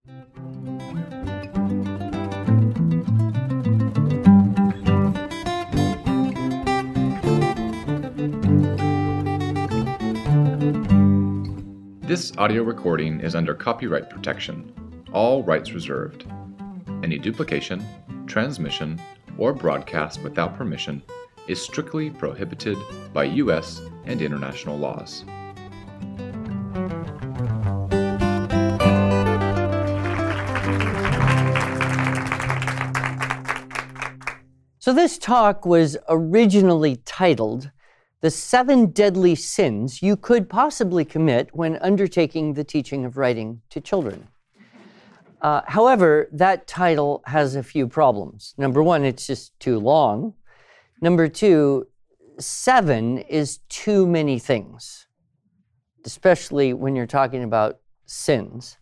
This audio recording is under copyright protection, all rights reserved. Any duplication, transmission, or broadcast without permission is strictly prohibited by U.S. and international laws. So this talk was originally titled The 7 Deadly Sins You Could Possibly Commit When Undertaking the Teaching of Writing to Children. However, that title has a few problems. Number one, it's just too long. Number two, 7 is too many things, especially when you're talking about sins.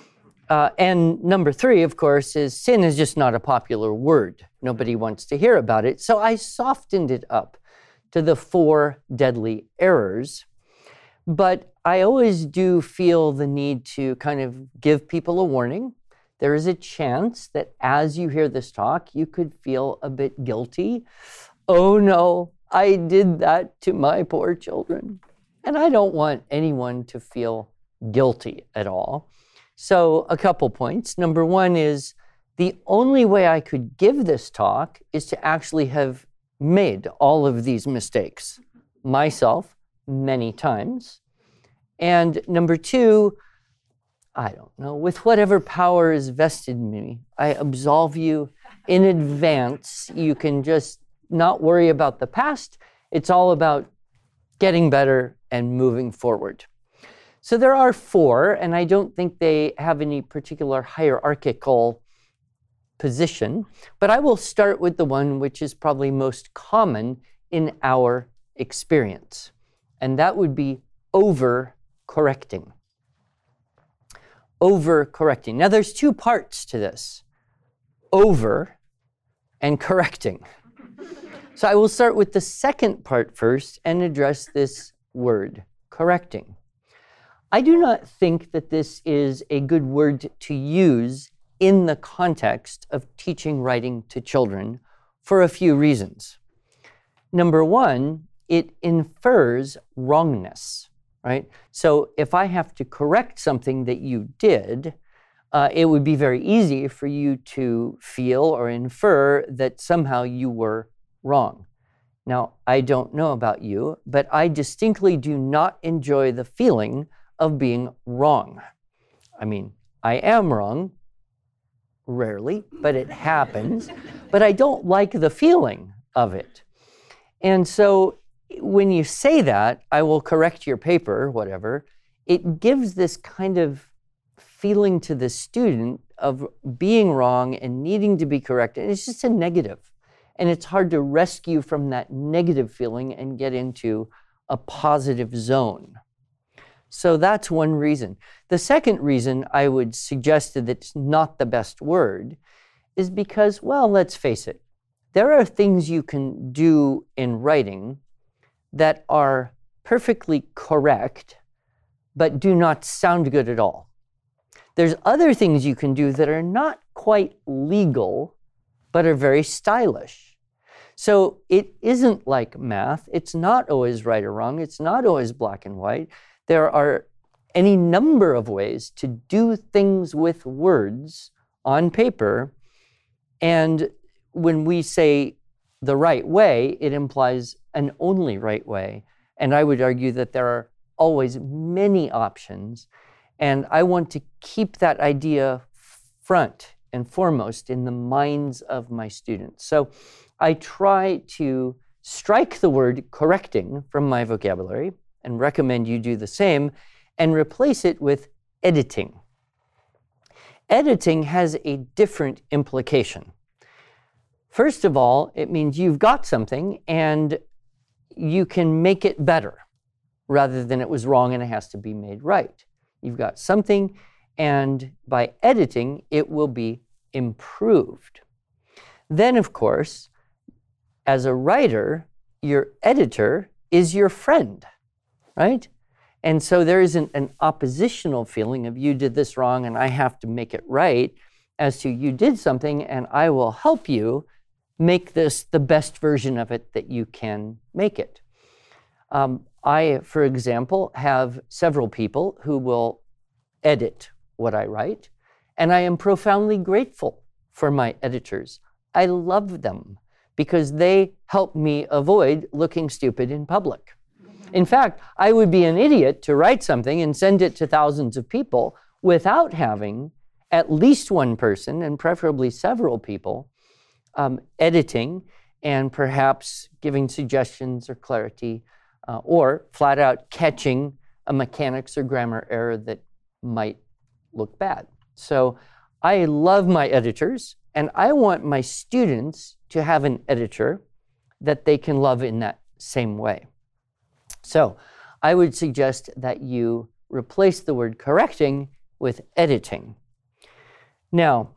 And number 3, of course, is sin is just not a popular word. Nobody wants to hear about it. So I softened it up to the 4 deadly errors. But I always do feel the need to kind of give people a warning. There is a chance that as you hear this talk, you could feel a bit guilty. Oh no, I did that to my poor children. And I don't want anyone to feel guilty at all. So a couple points. Number one is the only way I could give this talk is to actually have made all of these mistakes myself many times. And number two, I don't know, with whatever power is vested in me, I absolve you in advance. You can just not worry about the past. It's all about getting better and moving forward. So there are 4, and I don't think they have any particular hierarchical position, but I will start with the one which is probably most common in our experience, and that would be overcorrecting. Overcorrecting. Now there's 2 parts to this, over and correcting. So I will start with the second part first and address this word, correcting. I do not think that this is a good word to use in the context of teaching writing to children for a few reasons. Number one, it infers wrongness, right? So if I have to correct something that you did, it would be very easy for you to feel or infer that somehow you were wrong. Now, I don't know about you, but I distinctly do not enjoy the feeling of being wrong. I mean, I am wrong, rarely, but it happens, but I don't like the feeling of it. And so when you say that, I will correct your paper, whatever, it gives this kind of feeling to the student of being wrong and needing to be corrected. And it's just a negative. And it's hard to rescue from that negative feeling and get into a positive zone. So that's one reason. The second reason I would suggest that it's not the best word is because, well, let's face it, there are things you can do in writing that are perfectly correct, but do not sound good at all. There's other things you can do that are not quite legal, but are very stylish. So it isn't like math. It's not always right or wrong. It's not always black and white. There are any number of ways to do things with words on paper, and when we say the right way, it implies an only right way. And I would argue that there are always many options, and I want to keep that idea front and foremost in the minds of my students. So I try to strike the word correcting from my vocabulary, and recommend you do the same, and replace it with editing. Editing has a different implication. First of all, it means you've got something and you can make it better rather than it was wrong and it has to be made right. You've got something, and by editing, it will be improved. Then, of course, as a writer, your editor is your friend, right? And so there isn't an oppositional feeling of you did this wrong and I have to make it right, as to you did something and I will help you make this the best version of it that you can make it. I, for example, have several people who will edit what I write, and I am profoundly grateful for my editors. I love them because they help me avoid looking stupid in public. In fact, I would be an idiot to write something and send it to thousands of people without having at least one person, and preferably several people, editing and perhaps giving suggestions or clarity, or flat out catching a mechanics or grammar error that might look bad. So I love my editors, and I want my students to have an editor that they can love in that same way. So I would suggest that you replace the word correcting with editing. Now,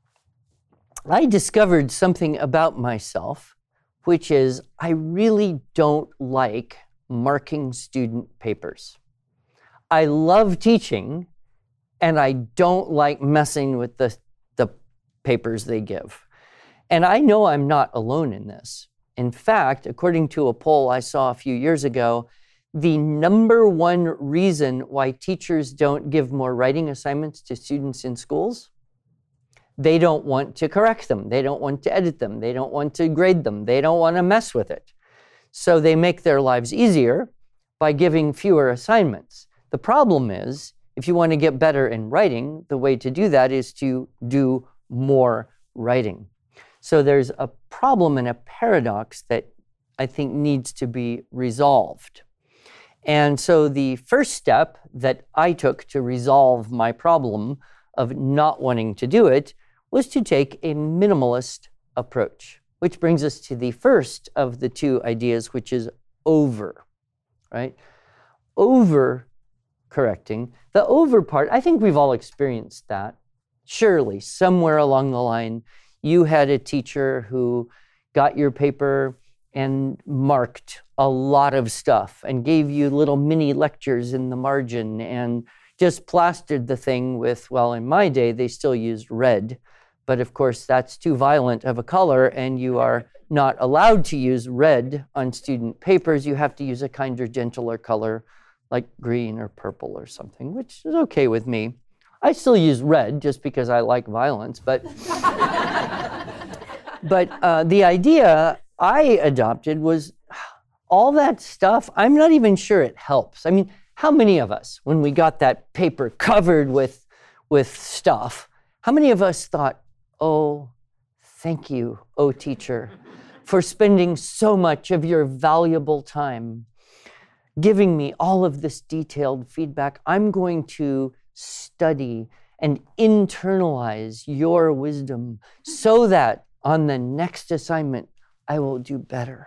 I discovered something about myself, which is I really don't like marking student papers. I love teaching, and I don't like messing with the papers they give. And I know I'm not alone in this. In fact, according to a poll I saw a few years ago, the number one reason why teachers don't give more writing assignments to students in schools, they don't want to correct them. They don't want to edit them. They don't want to grade them. They don't want to mess with it. So they make their lives easier by giving fewer assignments. The problem is, if you want to get better in writing, the way to do that is to do more writing. So there's a problem and a paradox that I think needs to be resolved. And so the first step that I took to resolve my problem of not wanting to do it was to take a minimalist approach, which brings us to the first of the two ideas, which is over, right? Over correcting. The over part, I think we've all experienced that. Surely, somewhere along the line, you had a teacher who got your paper and marked a lot of stuff and gave you little mini lectures in the margin and just plastered the thing with, well, in my day, they still used red. But of course, that's too violent of a color, and you are not allowed to use red on student papers. You have to use a kinder, gentler color like green or purple or something, which is okay with me. I still use red just because I like violence, but the idea I adopted was all that stuff, I'm not even sure it helps. I mean, how many of us, when we got that paper covered with stuff, how many of us thought, oh, thank you, oh teacher, for spending so much of your valuable time giving me all of this detailed feedback. I'm going to study and internalize your wisdom so that on the next assignment, I will do better.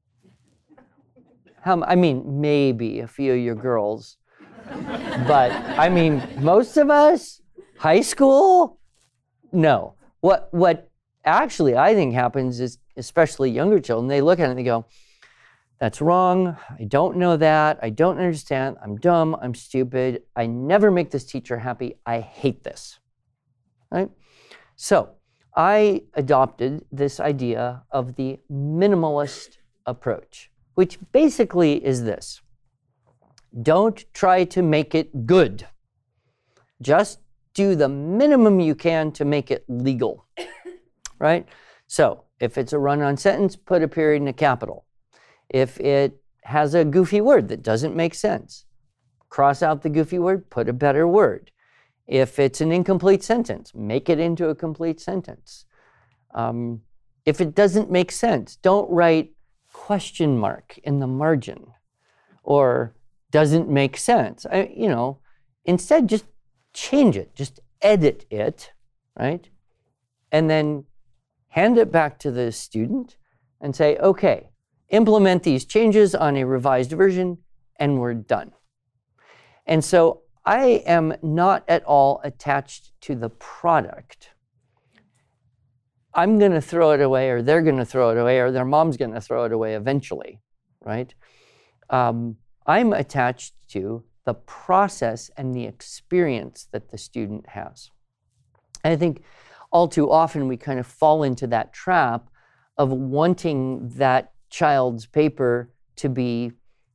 I mean, maybe a few of you girls, but I mean, most of us, high school, no. What actually I think happens is, especially younger children, they look at it and they go, that's wrong, I don't know that, I don't understand, I'm dumb, I'm stupid, I never make this teacher happy, I hate this, right? So I adopted this idea of the minimalist approach, which basically is this. Don't try to make it good. Just do the minimum you can to make it legal, right? So if it's a run-on sentence, put a period and a capital. If it has a goofy word that doesn't make sense, cross out the goofy word, put a better word. If it's an incomplete sentence, make it into a complete sentence. If it doesn't make sense, don't write question mark in the margin or doesn't make sense. Instead, just change it, just edit it, right? And then hand it back to the student and say, okay, implement these changes on a revised version, and we're done. And so I am not at all attached to the product. I'm going to throw it away, or they're going to throw it away, or their mom's going to throw it away eventually, right? I'm attached to the process and the experience that the student has. And I think all too often we kind of fall into that trap of wanting that child's paper to be,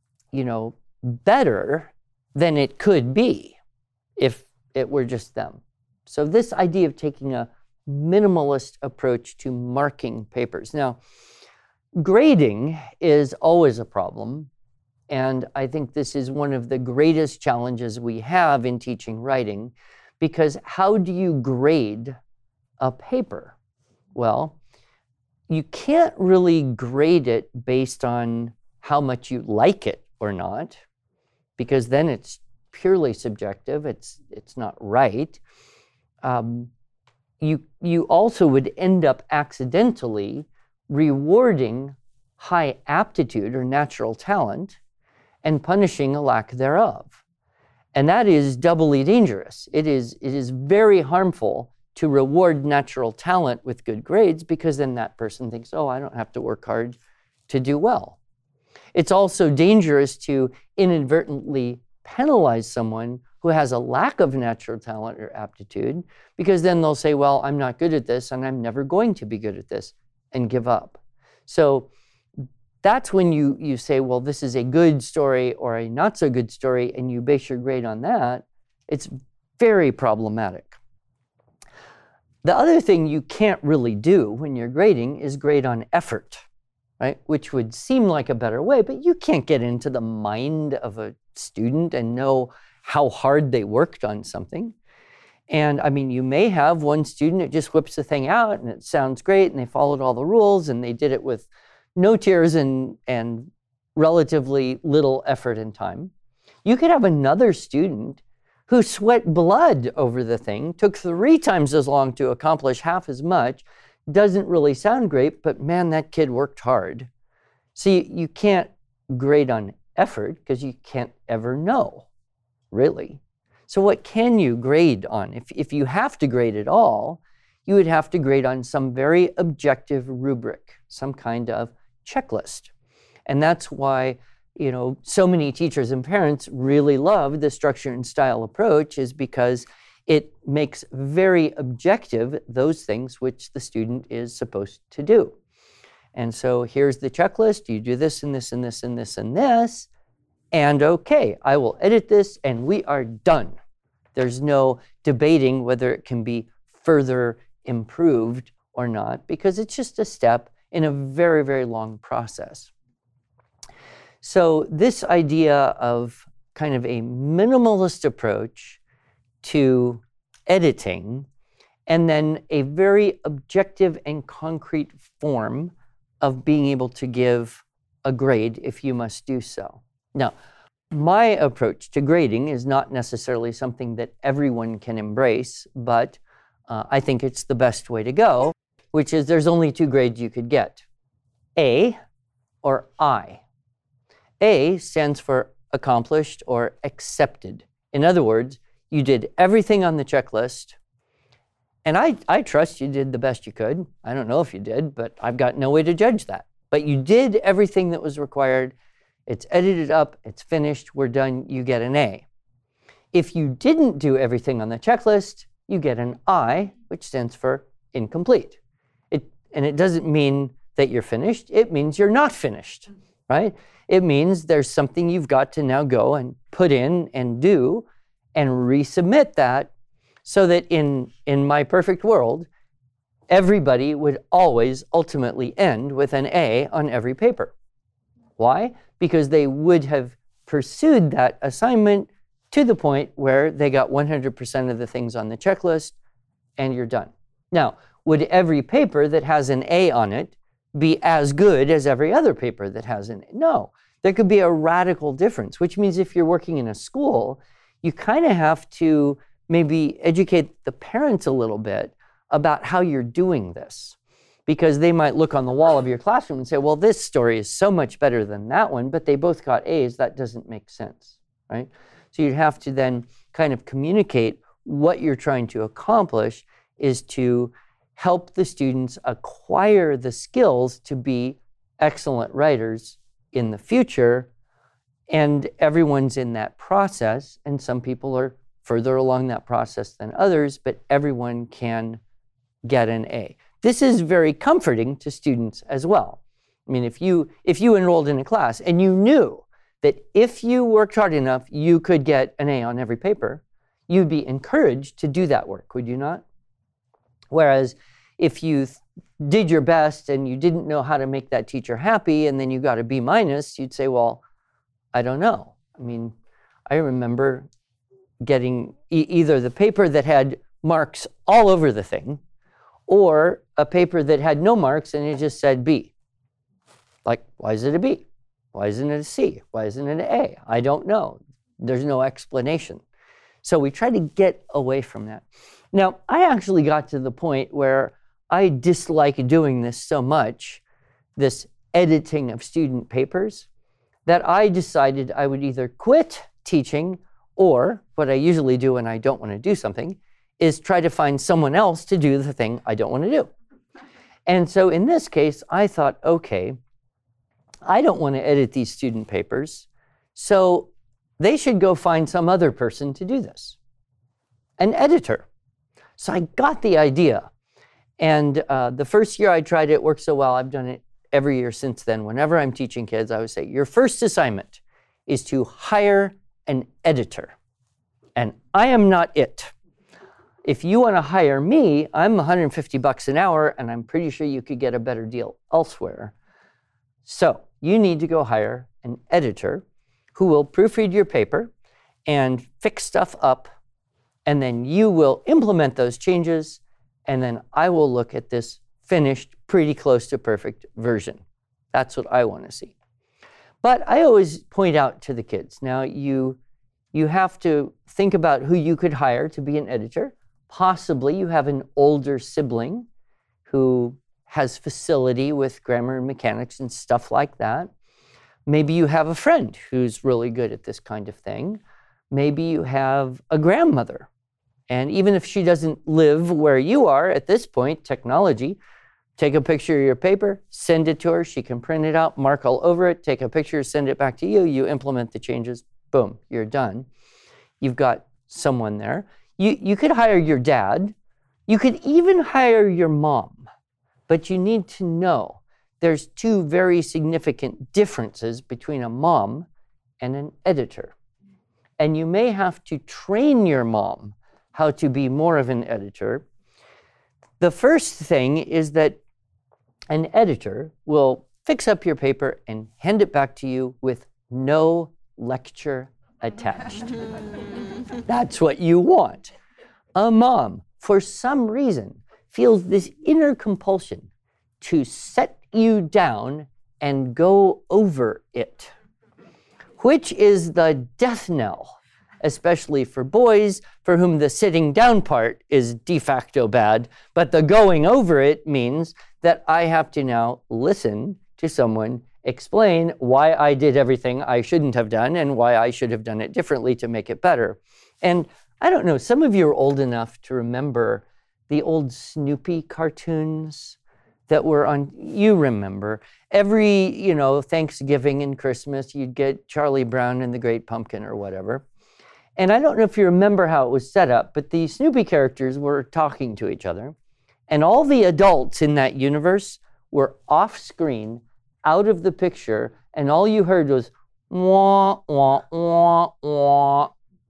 better than it could be if it were just them. So this idea of taking a minimalist approach to marking papers. Now, grading is always a problem, and I think this is one of the greatest challenges we have in teaching writing, because how do you grade a paper? Well, you can't really grade it based on how much you like it or not, because then it's purely subjective. It's not right. You also would end up accidentally rewarding high aptitude or natural talent and punishing a lack thereof. And that is doubly dangerous. It is very harmful to reward natural talent with good grades, because then that person thinks, oh, I don't have to work hard to do well. It's also dangerous to inadvertently penalize someone who has a lack of natural talent or aptitude, because then they'll say, well, I'm not good at this and I'm never going to be good at this, and give up. So that's when you say, well, this is a good story or a not so good story, and you base your grade on that. It's very problematic. The other thing you can't really do when you're grading is grade on effort, right? Which would seem like a better way, but you can't get into the mind of a student and know how hard they worked on something. And I mean, you may have one student that just whips the thing out and it sounds great and they followed all the rules and they did it with no tears and relatively little effort and time. You could have another student who sweat blood over the thing, took 3 times as long to accomplish half as much, doesn't really sound great, but man, that kid worked hard. See, you can't grade on effort because you can't ever know, really. So what can you grade on? If you have to grade at all, you would have to grade on some very objective rubric, some kind of checklist. And that's why, so many teachers and parents really love the structure and style approach, is because it makes very objective those things which the student is supposed to do. And so here's the checklist. You do this and this and this and this and this. And okay, I will edit this and we are done. There's no debating whether it can be further improved or not, because it's just a step in a very, very long process. So this idea of kind of a minimalist approach to editing, and then a very objective and concrete form of being able to give a grade if you must do so. Now, my approach to grading is not necessarily something that everyone can embrace, but I think it's the best way to go, which is there's only 2 grades you could get, A or I. A stands for accomplished or accepted. In other words, you did everything on the checklist, and I trust you did the best you could. I don't know if you did, but I've got no way to judge that. But you did everything that was required. It's edited up, it's finished, we're done, you get an A. If you didn't do everything on the checklist, you get an I, which stands for incomplete. And it doesn't mean that you're finished, it means you're not finished, right? It means there's something you've got to now go and put in and do and resubmit that, so that in my perfect world, everybody would always ultimately end with an A on every paper. Why? Because they would have pursued that assignment to the point where they got 100% of the things on the checklist and you're done. Now, would every paper that has an A on it be as good as every other paper that has an A? No. There could be a radical difference, which means if you're working in a school, you kind of have to maybe educate the parents a little bit about how you're doing this. Because they might look on the wall of your classroom and say, well, this story is so much better than that one, but they both got A's. That doesn't make sense, right? So you'd have to then kind of communicate what you're trying to accomplish is to help the students acquire the skills to be excellent writers in the future, And everyone's in that process, and some people are further along that process than others, but everyone can get an A. This is very comforting to students as well. I mean, if you enrolled in a class and you knew that if you worked hard enough, you could get an A on every paper, you'd be encouraged to do that work, would you not? Whereas if you did your best and you didn't know how to make that teacher happy and then you got a B minus, you'd say, well, I don't know. I mean, I remember getting either the paper that had marks all over the thing or a paper that had no marks and it just said B. Like, why is it a B? Why isn't it a C? Why isn't it an A? I don't know. There's no explanation. So we try to get away from that. Now, I actually got to the point where I dislike doing this so much, this editing of student papers, that I decided I would either quit teaching or, what I usually do when I don't want to do something, is try to find someone else to do the thing I don't want to do. And so in this case, I thought, okay, I don't want to edit these student papers, so they should go find some other person to do this, an editor. So I got the idea. And the first year I tried it, worked so well, I've done it every year since then. Whenever I'm teaching kids, I would say, your first assignment is to hire an editor. And I am not it. If you want to hire me, I'm $150 an hour, and I'm pretty sure you could get a better deal elsewhere. So you need to go hire an editor who will proofread your paper and fix stuff up, and then you will implement those changes, and then I will look at this finished, pretty close to perfect version. That's what I want to see. But I always point out to the kids, now you have to think about who you could hire to be an editor. Possibly you have an older sibling who has facility with grammar and mechanics and stuff like that. Maybe you have a friend who's really good at this kind of thing. Maybe you have a grandmother. And even if she doesn't live where you are at this point, technology, take a picture of your paper, send it to her, she can print it out, mark all over it, take a picture, send it back to you, you implement the changes, boom, you're done. You've got someone there. You could hire your dad. You could even hire your mom. But you need to know there's two very significant differences between a mom and an editor. And you may have to train your mom how to be more of an editor. The first thing is that an editor will fix up your paper and hand it back to you with no lecture attached. That's what you want. A mom, for some reason, feels this inner compulsion to set you down and go over it, which is the death knell, especially for boys for whom the sitting down part is de facto bad, but the going over it means that I have to now listen to someone explain why I did everything I shouldn't have done and why I should have done it differently to make it better. And I don't know, some of you are old enough to remember the old Snoopy cartoons that were on, you remember. Every, Thanksgiving and Christmas, you'd get Charlie Brown and the Great Pumpkin or whatever. And I don't know if you remember how it was set up, but the Snoopy characters were talking to each other. And all the adults in that universe were off screen, out of the picture, and all you heard was wah, wah, wah, wah.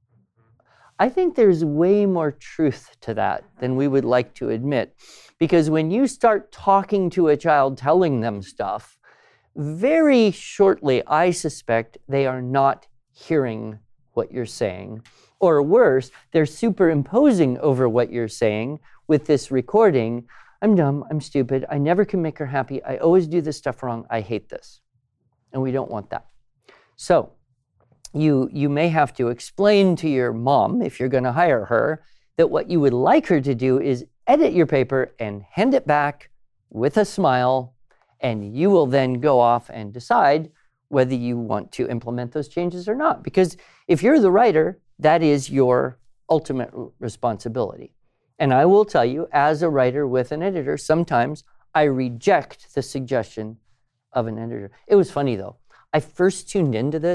I think there's way more truth to that than we would like to admit. Because when you start talking to a child, telling them stuff, very shortly, I suspect they are not hearing what you're saying. Or worse, they're superimposing over what you're saying with this recording. I'm dumb, I'm stupid, I never can make her happy, I always do this stuff wrong, I hate this. And we don't want that. So you may have to explain to your mom, if you're going to hire her, that what you would like her to do is edit your paper and hand it back with a smile, and you will then go off and decide whether you want to implement those changes or not. Because if you're the writer, that is your ultimate responsibility. And I will tell you, as a writer with an editor, sometimes I reject the suggestion of an editor. It was funny, though. I first tuned into this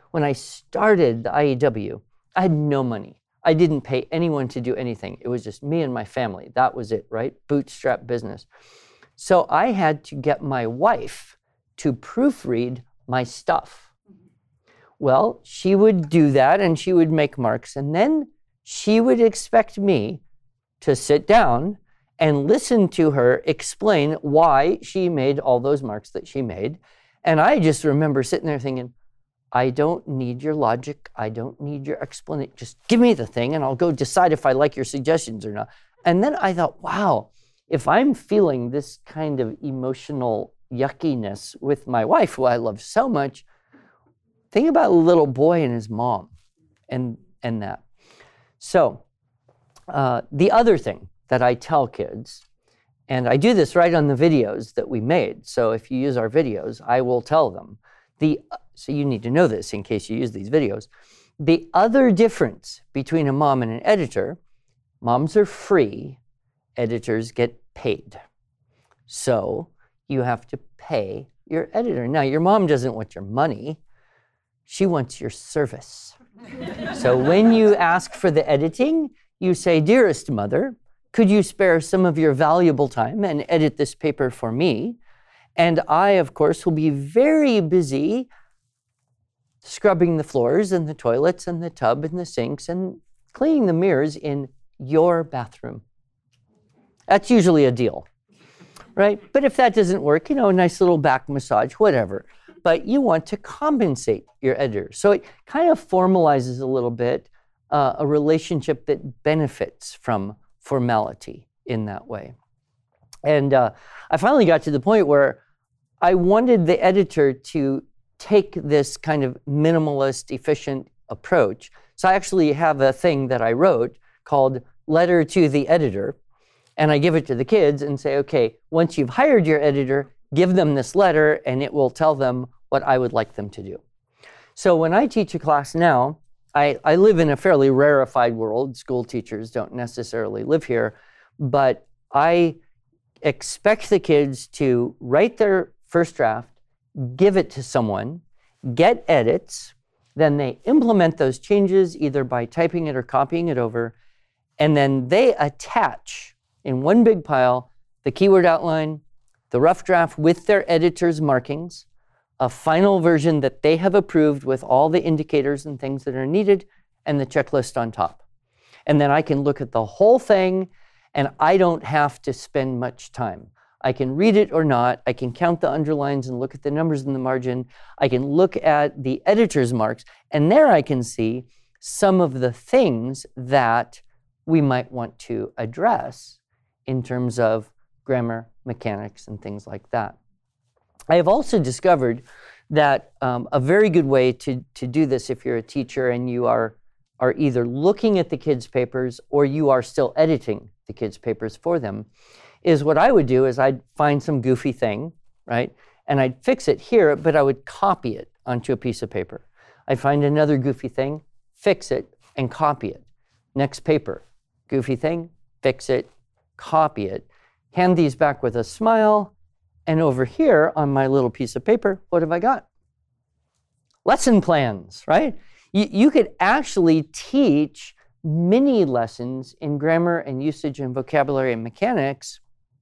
When I started the IEW, I had no money. I didn't pay anyone to do anything. It was just me and my family. That was it, right? Bootstrap business. So I had to get my wife to proofread my stuff. Well, she would do that and she would make marks, and then she would expect me to sit down and listen to her explain why she made all those marks that she made. And I just remember sitting there thinking, I don't need your logic. I don't need your explanation. Just give me the thing and I'll go decide if I like your suggestions or not. And then I thought, wow, if I'm feeling this kind of emotional yuckiness with my wife, who I love so much, think about a little boy and his mom and that. So the other thing that I tell kids, and I do this right on the videos that we made. So if you use our videos, I will tell them. So you need to know this in case you use these videos. The other difference between a mom and an editor, moms are free, editors get paid. So you have to pay your editor. Now, your mom doesn't want your money. She wants your service. So when you ask for the editing, you say, dearest mother, could you spare some of your valuable time and edit this paper for me? And I, of course, will be very busy scrubbing the floors and the toilets and the tub and the sinks and cleaning the mirrors in your bathroom. That's usually a deal, right? But if that doesn't work, a nice little back massage, whatever. But you want to compensate your editor. So it kind of formalizes a little bit a relationship that benefits from formality in that way. And I finally got to the point where I wanted the editor to take this kind of minimalist, efficient approach. So I actually have a thing that I wrote called Letter to the Editor, and I give it to the kids and say, okay, once you've hired your editor, give them this letter and it will tell them what I would like them to do. So when I teach a class now, I live in a fairly rarefied world. School teachers don't necessarily live here, but I expect the kids to write their first draft, give it to someone, get edits, then they implement those changes either by typing it or copying it over, and then they attach in one big pile the keyword outline, the rough draft with their editor's markings, a final version that they have approved with all the indicators and things that are needed, and the checklist on top. And then I can look at the whole thing, and I don't have to spend much time. I can read it or not. I can count the underlines and look at the numbers in the margin. I can look at the editor's marks, and there I can see some of the things that we might want to address in terms of grammar, mechanics, and things like that. I have also discovered that a very good way to do this if you're a teacher and you are either looking at the kids' papers or you are still editing the kids' papers for them, is what I would do is I'd find some goofy thing, right? And I'd fix it here, but I would copy it onto a piece of paper. I'd find another goofy thing, fix it, and copy it. Next paper, goofy thing, fix it, copy it. Hand these back with a smile. And over here on my little piece of paper, what have I got? Lesson plans, right? You could actually teach mini lessons in grammar and usage and vocabulary and mechanics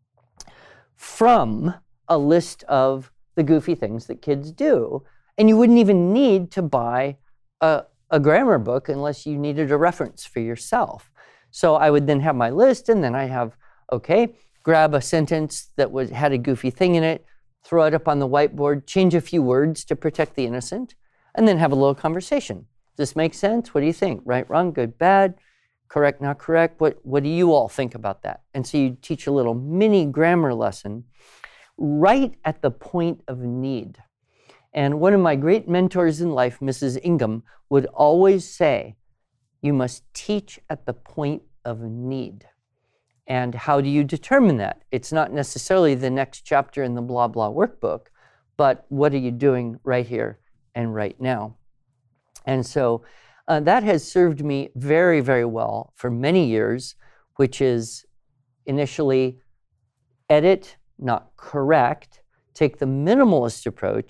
from a list of the goofy things that kids do. And you wouldn't even need to buy a grammar book unless you needed a reference for yourself. So I would then have my list, and then I have, okay, grab a sentence that had a goofy thing in it, throw it up on the whiteboard, change a few words to protect the innocent, and then have a little conversation. Does this make sense? What do you think? Right, wrong, good, bad, correct, not correct? What do you all think about that? And so you teach a little mini grammar lesson right at the point of need. And one of my great mentors in life, Mrs. Ingham, would always say, you must teach at the point of need. And how do you determine that? It's not necessarily the next chapter in the blah, blah workbook, but what are you doing right here and right now? And so that has served me very, very well for many years, which is initially edit, not correct, take the minimalist approach,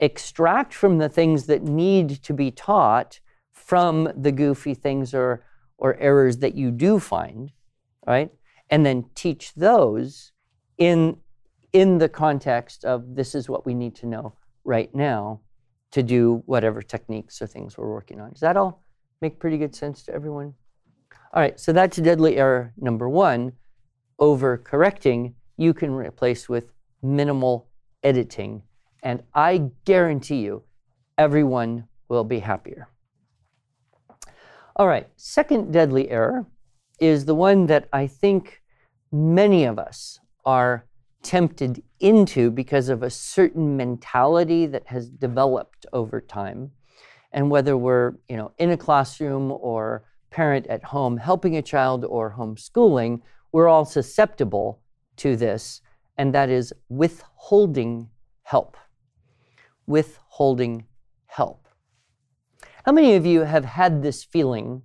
extract from the things that need to be taught from the goofy things or errors that you do find, right? And then teach those in the context of this is what we need to know right now to do whatever techniques or things we're working on. Does that all make pretty good sense to everyone? All right, so that's deadly error number one. Overcorrecting, you can replace with minimal editing. And I guarantee you, everyone will be happier. All right, second deadly error is the one that I think many of us are tempted into because of a certain mentality that has developed over time. And whether we're, in a classroom or parent at home helping a child or homeschooling, we're all susceptible to this, and that is withholding help. Withholding help. How many of you have had this feeling?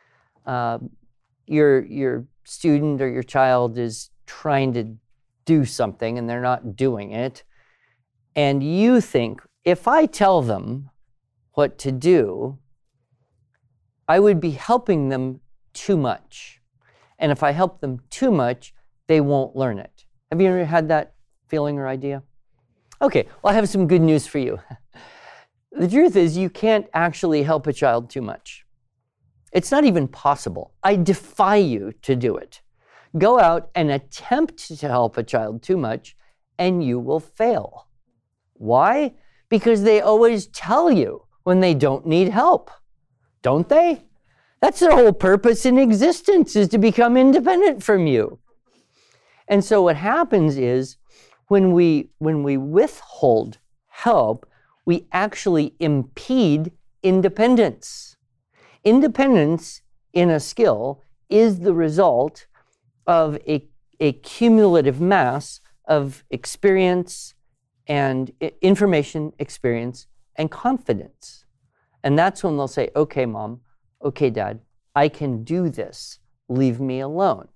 Your student or your child is trying to do something and they're not doing it, and you think, if I tell them what to do, I would be helping them too much. And if I help them too much, they won't learn it. Have you ever had that feeling or idea? Okay, well, I have some good news for you. The truth is, you can't actually help a child too much. It's not even possible. I defy you to do it. Go out and attempt to help a child too much, and you will fail. Why? Because they always tell you when they don't need help, don't they? That's their whole purpose in existence, is to become independent from you. And so what happens is, when we withhold help, we actually impede independence. Independence in a skill is the result of a cumulative mass of experience and information, experience, and confidence. And that's when they'll say, okay, Mom, okay, Dad, I can do this. Leave me alone.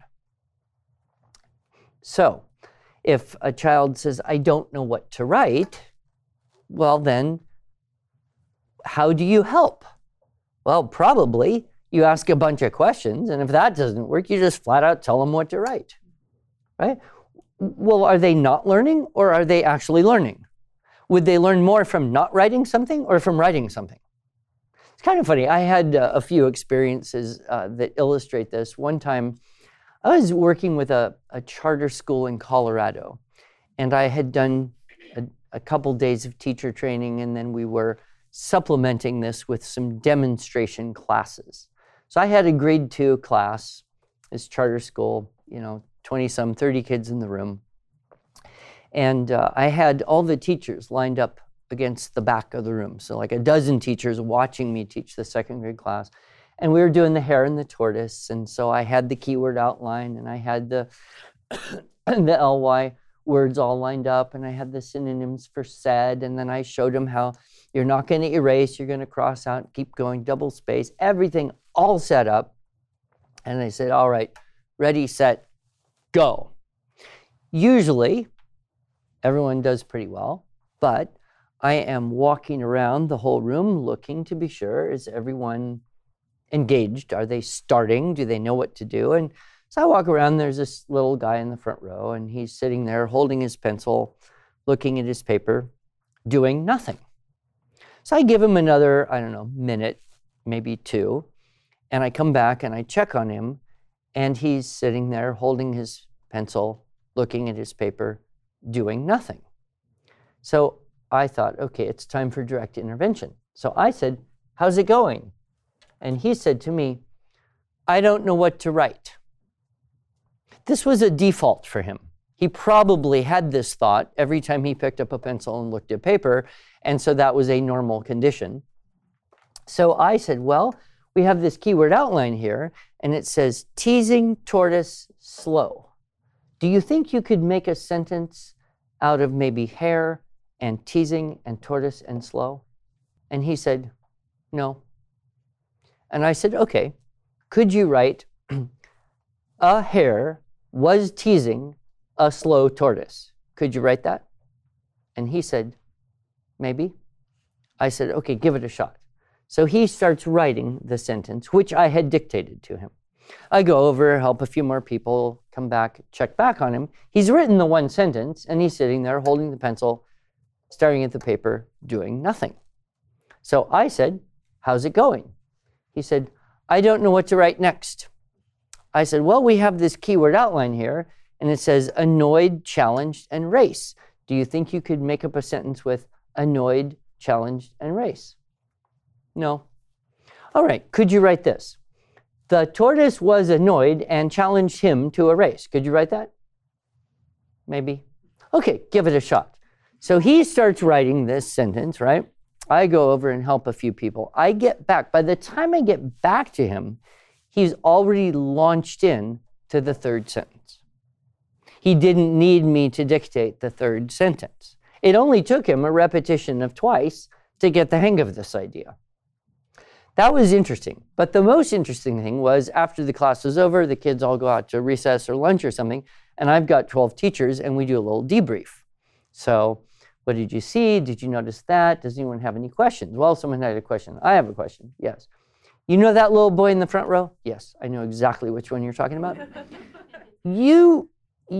So, if a child says, I don't know what to write, well then, how do you help? Well, probably you ask a bunch of questions, and if that doesn't work, you just flat out tell them what to write, right? Well, are they not learning, or are they actually learning? Would they learn more from not writing something or from writing something? It's kind of funny. I had a few experiences that illustrate this. One time, I was working with a charter school in Colorado, and I had done a couple days of teacher training, and then we were supplementing this with some demonstration classes. So I had a grade 2 class, this charter school, 20-some, 30 kids in the room. And I had all the teachers lined up against the back of the room. So like a dozen teachers watching me teach the second grade class. And we were doing the hare and the tortoise. And so I had the keyword outline, and I had the LY words all lined up, and I had the synonyms for said. And then I showed them how you're not going to erase, you're going to cross out, keep going, double space, everything all set up. And I said, all right, ready, set, go. Usually, everyone does pretty well, but I am walking around the whole room looking to be sure, is everyone engaged? Are they starting? Do they know what to do? And so I walk around, there's this little guy in the front row, and he's sitting there holding his pencil, looking at his paper, doing nothing. So I give him another, minute, maybe 2, and I come back and I check on him, and he's sitting there holding his pencil, looking at his paper, doing nothing. So I thought, okay, it's time for direct intervention. So I said, how's it going? And he said to me, I don't know what to write. This was a default for him. He probably had this thought every time he picked up a pencil and looked at paper, and so that was a normal condition. So I said, well, we have this keyword outline here, and it says teasing, tortoise, slow. Do you think you could make a sentence out of maybe hare and teasing and tortoise and slow? And he said, no. And I said, okay, could you write a hare was teasing a slow tortoise? Could you write that? And he said, maybe. I said, okay, give it a shot. So he starts writing the sentence, which I had dictated to him. I go over, help a few more people, come back, check back on him. He's written the one sentence, and he's sitting there holding the pencil, staring at the paper, doing nothing. So I said, how's it going? He said, I don't know what to write next. I said, well, we have this keyword outline here, and it says annoyed, challenged, and race. Do you think you could make up a sentence with annoyed, challenged, and race? No. All right, could you write this? The tortoise was annoyed and challenged him to a race. Could you write that? Maybe. Okay, give it a shot. So he starts writing this sentence, right? I go over and help a few people. I get back. By the time I get back to him, he's already launched in to the third sentence. He didn't need me to dictate the third sentence. It only took him a repetition of twice to get the hang of this idea. That was interesting. But the most interesting thing was after the class was over, the kids all go out to recess or lunch or something, and I've got 12 teachers, and we do a little debrief. So, what did you see? Did you notice that? Does anyone have any questions? Well, someone had a question. I have a question. Yes. You know that little boy in the front row? Yes, I know exactly which one you're talking about. You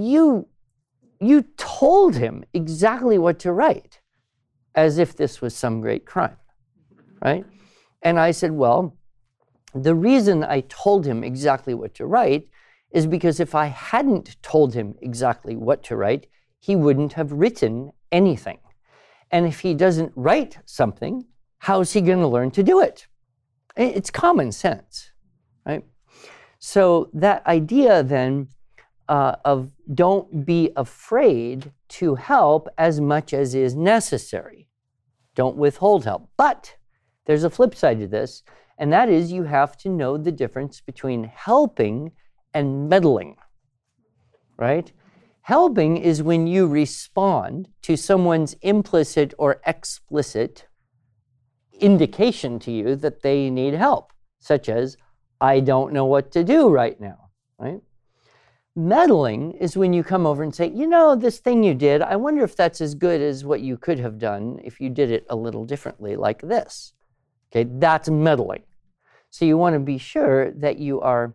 told him exactly what to write, as if this was some great crime, right? And I said, well, the reason I told him exactly what to write is because if I hadn't told him exactly what to write, he wouldn't have written anything. And if he doesn't write something, how's he going to learn to do it? It's common sense, right? So that idea then of don't be afraid to help as much as is necessary. Don't withhold help. But there's a flip side to this, and that is you have to know the difference between helping and meddling, right? Helping is when you respond to someone's implicit or explicit indication to you that they need help, such as, I don't know what to do right now, right? Meddling is when you come over and say, you know, this thing you did, I wonder if that's as good as what you could have done if you did it a little differently, like this. Okay, that's meddling. So you want to be sure that you are,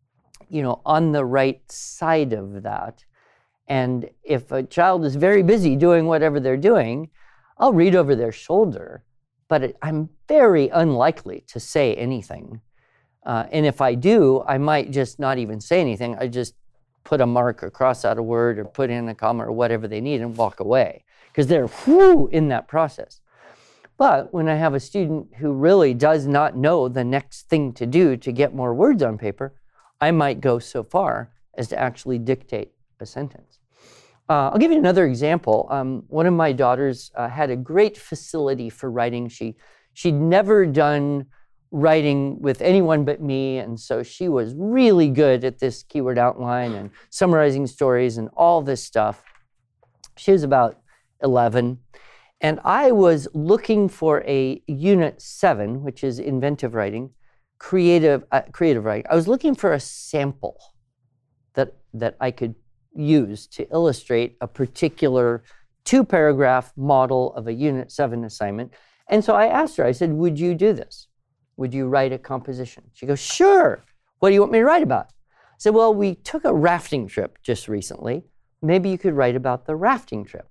on the right side of that. And if a child is very busy doing whatever they're doing, I'll read over their shoulder, but I'm very unlikely to say anything. And if I do, I might just not even say anything. I just put a mark or cross out a word or put in a comma or whatever they need and walk away, because they're in that process. But when I have a student who really does not know the next thing to do to get more words on paper, I might go so far as to actually dictate a sentence. I'll give you another example. One of my daughters had a great facility for writing. She'd never done writing with anyone but me, and so she was really good at this keyword outline and summarizing stories and all this stuff. She was about 11. And I was looking for a Unit 7, which is inventive writing, creative writing. I was looking for a sample that I could use to illustrate a particular 2-paragraph model of a Unit 7 assignment. And so I asked her, I said, would you do this? Would you write a composition? She goes, sure. What do you want me to write about? I said, well, we took a rafting trip just recently. Maybe you could write about the rafting trip.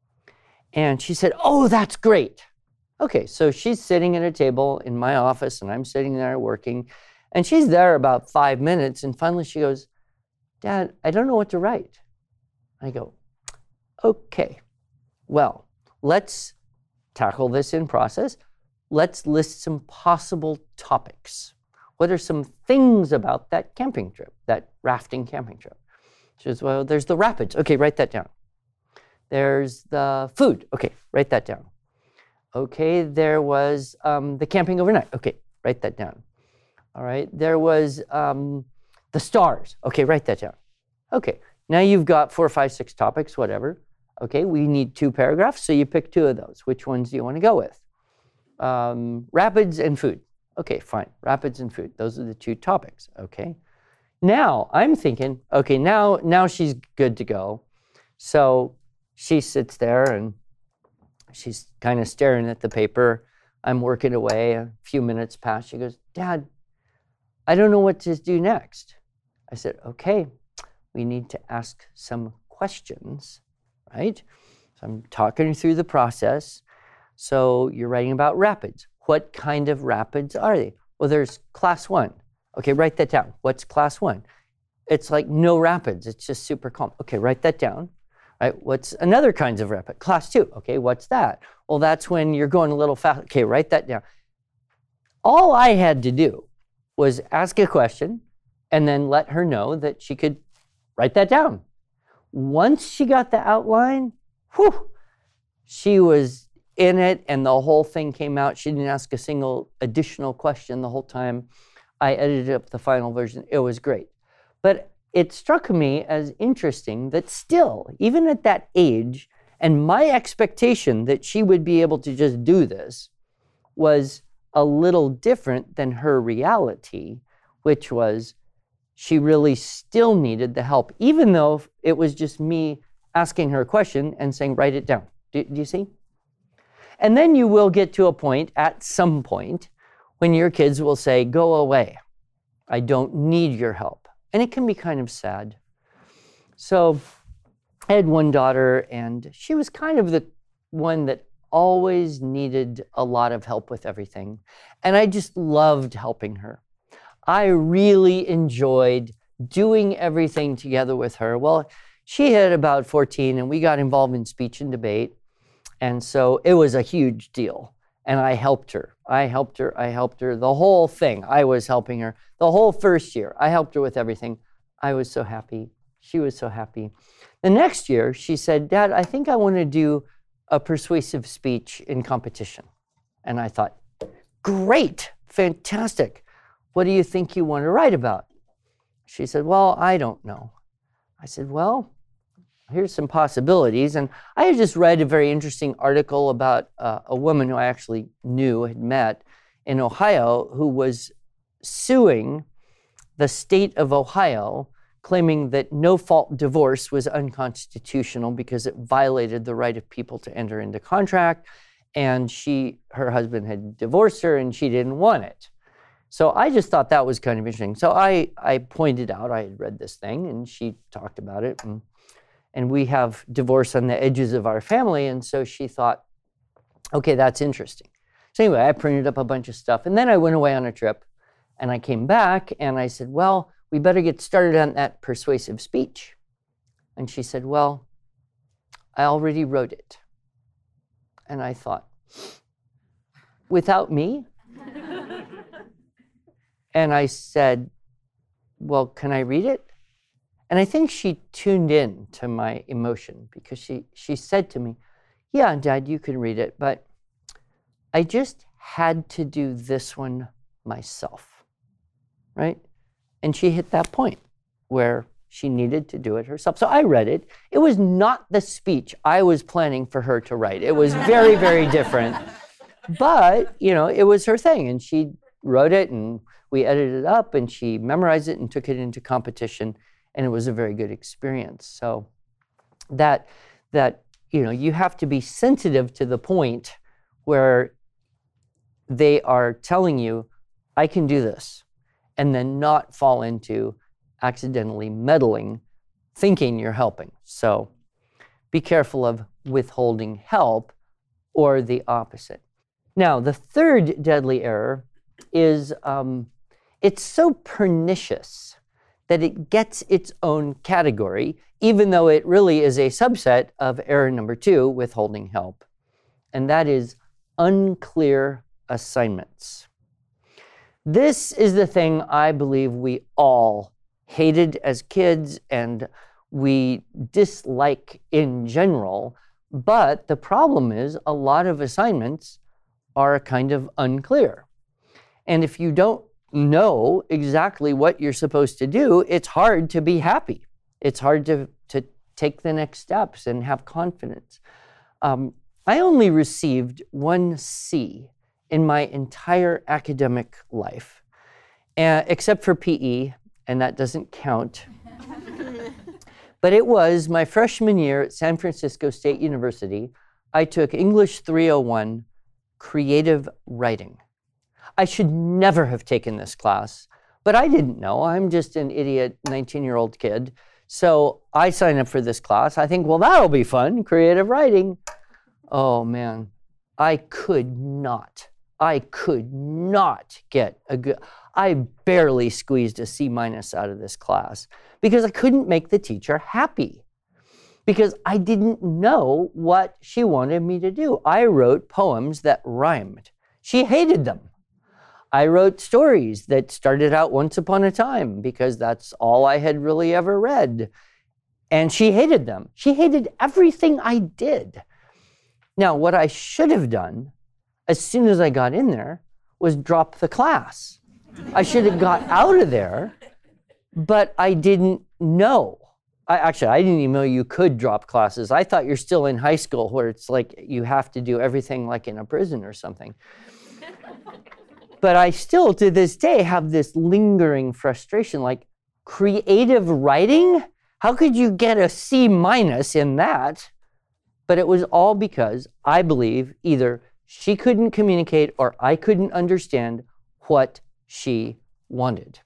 And she said, oh, that's great. Okay, so she's sitting at a table in my office, and I'm sitting there working. And she's there about 5 minutes, and finally she goes, Dad, I don't know what to write. I go, okay, well, let's tackle this in process. Let's list some possible topics. What are some things about that camping trip, that rafting camping trip? She says, well, there's the rapids. Okay, write that down. There's the food. Okay, write that down. Okay, there was the camping overnight. Okay, write that down. All right, there was the stars. Okay, write that down. Okay, now you've got 4, 5, 6 topics, whatever. Okay, we need 2 paragraphs, so you pick 2 of those. Which ones do you want to go with? Rapids and food. Okay, fine. Rapids and food. Those are the 2 topics. Okay. Now I'm thinking, okay, now she's good to go. So she sits there and she's kind of staring at the paper. I'm working away, a few minutes pass. She goes, Dad, I don't know what to do next. I said, okay, we need to ask some questions, right? So I'm talking through the process. So you're writing about rapids. What kind of rapids are they? Well, there's class 1. Okay, write that down. What's class 1? It's like no rapids. It's just super calm. Okay, write that down. Right? What's another kinds of rapid? Class 2. Okay, what's that? Well, that's when you're going a little fast. Okay, write that down. All I had to do was ask a question and then let her know that she could write that down. Once she got the outline, whew, she was in it and the whole thing came out. She didn't ask a single additional question the whole time. I edited up the final version. It was great. But it struck me as interesting that still, even at that age, and my expectation that she would be able to just do this was a little different than her reality, which was she really still needed the help, even though it was just me asking her a question and saying, write it down. Do you see? And then you will get to a point, at some point, when your kids will say, go away. I don't need your help. And it can be kind of sad. So I had one daughter, and she was kind of the one that always needed a lot of help with everything. And I just loved helping her. I really enjoyed doing everything together with her. Well, she hit about 14, and we got involved in speech and debate. And so it was a huge deal. And I helped her. I helped her. The whole thing, I was helping her. The whole first year, I helped her with everything. I was so happy. She was so happy. The next year, she said, Dad, I think I want to do a persuasive speech in competition. And I thought, great, fantastic. What do you think you want to write about? She said, well, I don't know. I said, well, here's some possibilities. And I had just read a very interesting article about a woman who I actually knew, had met in Ohio, who was suing the state of Ohio, claiming that no-fault divorce was unconstitutional because it violated the right of people to enter into contract. And her husband had divorced her and she didn't want it. So I just thought that was kind of interesting. So I pointed out, I had read this thing and she talked about it. And we have divorce on the edges of our family. And so she thought, okay, that's interesting. So anyway, I printed up a bunch of stuff. And then I went away on a trip. And I came back and I said, well, we better get started on that persuasive speech. And she said, well, I already wrote it. And I thought, without me? And I said, well, can I read it? And I think she tuned in to my emotion because she said to me, yeah, Dad, you can read it, but I just had to do this one myself, right? And she hit that point where she needed to do it herself. So I read it. It was not the speech I was planning for her to write. It was very, very different. But, it was her thing. And she wrote it and we edited it up and she memorized it and took it into competition. And it was a very good experience. So that you have to be sensitive to the point where they are telling you, I can do this, and then not fall into accidentally meddling, thinking you're helping. So be careful of withholding help or the opposite. Now, the third deadly error is it's so pernicious that it gets its own category, even though it really is a subset of error number 2, withholding help. And that is unclear assignments. This is the thing I believe we all hated as kids and we dislike in general. But the problem is a lot of assignments are kind of unclear. And if you don't know exactly what you're supposed to do, it's hard to be happy. It's hard to take the next steps and have confidence. I only received 1 C in my entire academic life, except for PE, and that doesn't count. But it was my freshman year at San Francisco State University. I took English 301, creative writing. I should never have taken this class, but I didn't know. I'm just an idiot 19-year-old kid. So I signed up for this class. I think, well, that'll be fun, creative writing. Oh, man, I could not get a good, I barely squeezed a C- out of this class because I couldn't make the teacher happy because I didn't know what she wanted me to do. I wrote poems that rhymed. She hated them. I wrote stories that started out once upon a time because that's all I had really ever read. And she hated them. She hated everything I did. Now, what I should have done as soon as I got in there was drop the class. I should have got out of there, but I didn't know. I didn't even know you could drop classes. I thought you're still in high school where it's like you have to do everything like in a prison or something. But I still, to this day, have this lingering frustration, like creative writing? How could you get a C- in that? But it was all because I believe either she couldn't communicate or I couldn't understand what she wanted.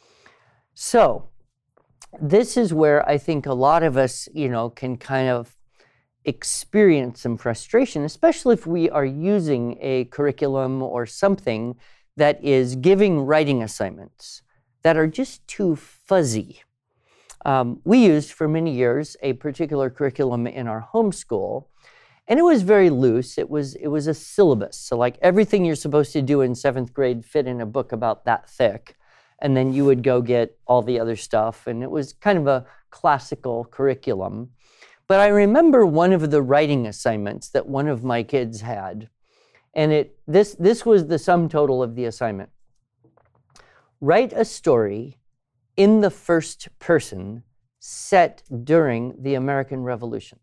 So this is where I think a lot of us, can kind of experience some frustration, especially if we are using a curriculum or something that is giving writing assignments that are just too fuzzy. We used for many years a particular curriculum in our homeschool, and it was very loose. It was a syllabus. So like everything you're supposed to do in 7th grade fit in a book about that thick, and then you would go get all the other stuff, and it was kind of a classical curriculum. But I remember one of the writing assignments that one of my kids had, and this was the sum total of the assignment. Write a story in the first person set during the American Revolution.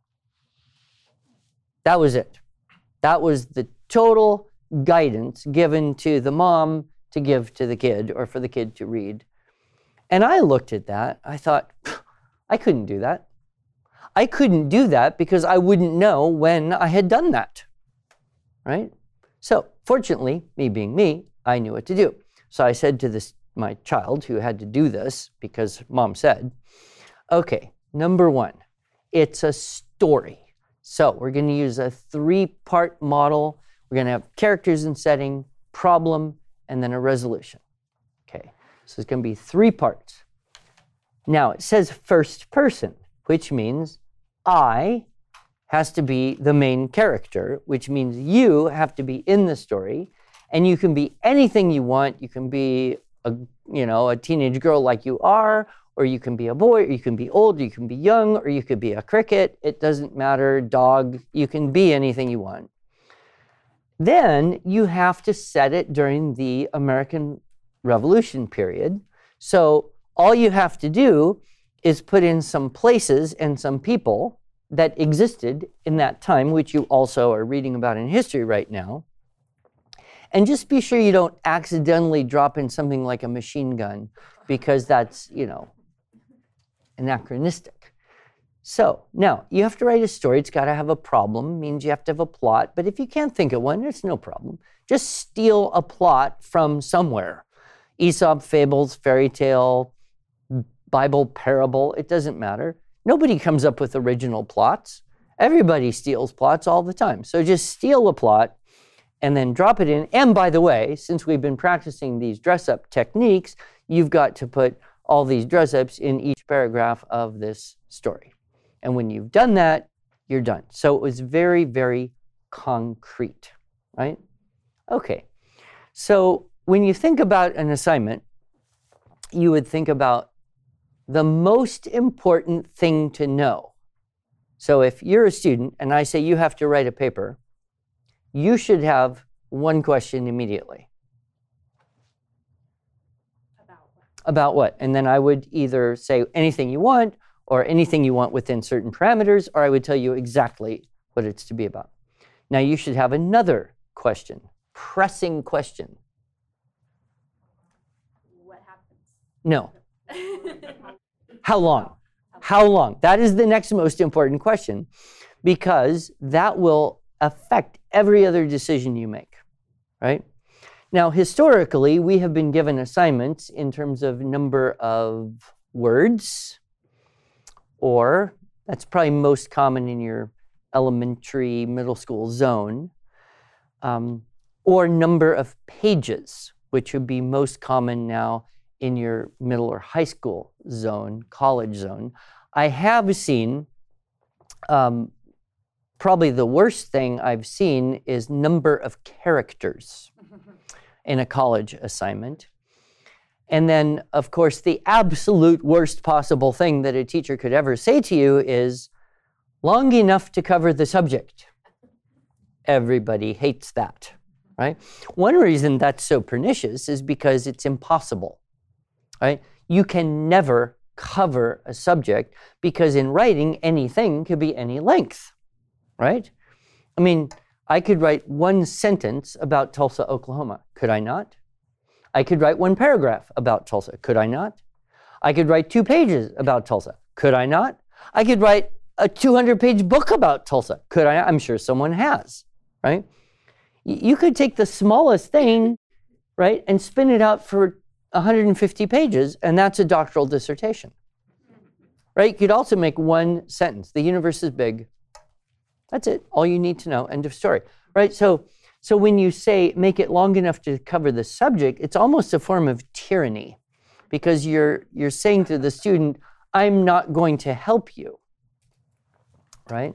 That was it. That was the total guidance given to the mom to give to the kid or for the kid to read. And I looked at that. I thought, I couldn't do that. I couldn't do that because I wouldn't know when I had done that, right? So fortunately, me being me, I knew what to do. So I said to my child who had to do this because mom said, okay, number one, it's a story. So we're going to use a 3-part model. We're going to have characters and setting, problem, and then a resolution. Okay, so it's going to be 3 parts. Now it says first person, which means I has to be the main character, which means you have to be in the story, and you can be anything you want. You can be a teenage girl like you are, or you can be a boy, or you can be old, or you can be young, or you could be a cricket. It doesn't matter, dog. You can be anything you want. Then you have to set it during the American Revolution period. So all you have to do is put in some places and some people that existed in that time, which you also are reading about in history right now. And just be sure you don't accidentally drop in something like a machine gun, because that's, anachronistic. So now you have to write a story. It's got to have a problem, means you have to have a plot. But if you can't think of one, it's no problem. Just steal a plot from somewhere. Aesop fables, fairy tale, Bible parable, it doesn't matter. Nobody comes up with original plots. Everybody steals plots all the time. So just steal a plot and then drop it in. And by the way, since we've been practicing these dress-up techniques, you've got to put all these dress-ups in each paragraph of this story. And when you've done that, you're done. So it was very, very concrete, right? Okay, so when you think about an assignment, you would think about the most important thing to know. So if you're a student and I say you have to write a paper, you should have one question immediately. About what? And then I would either say anything you want or anything you want within certain parameters, or I would tell you exactly what it's to be about. Now you should have another question, pressing question. What happens? No. How long? How long? That is the next most important question, because that will affect every other decision you make. right? Now, historically, we have been given assignments in terms of number of words, or that's probably most common in your elementary, middle school zone, or number of pages, which would be most common now in your middle or high school zone, college zone. I have seen, probably the worst thing I've seen is number of characters in a college assignment. And then, of course, the absolute worst possible thing that a teacher could ever say to you is, long enough to cover the subject. Everybody hates that, right? One reason that's so pernicious is because it's impossible, right? You can never cover a subject because in writing, anything could be any length, right? I mean, I could write one sentence about Tulsa, Oklahoma. Could I not? I could write one paragraph about Tulsa. Could I not? I could write 2 pages about Tulsa. Could I not? I could write a 200-page book about Tulsa. Could I? I'm sure someone has, right? You could take the smallest thing, right, and spin it out for 150 pages, and that's a doctoral dissertation, right? You could also make one sentence. The universe is big. That's it. All you need to know. End of story, right? So when you say make it long enough to cover the subject, it's almost a form of tyranny, because you're saying to the student, I'm not going to help you, right?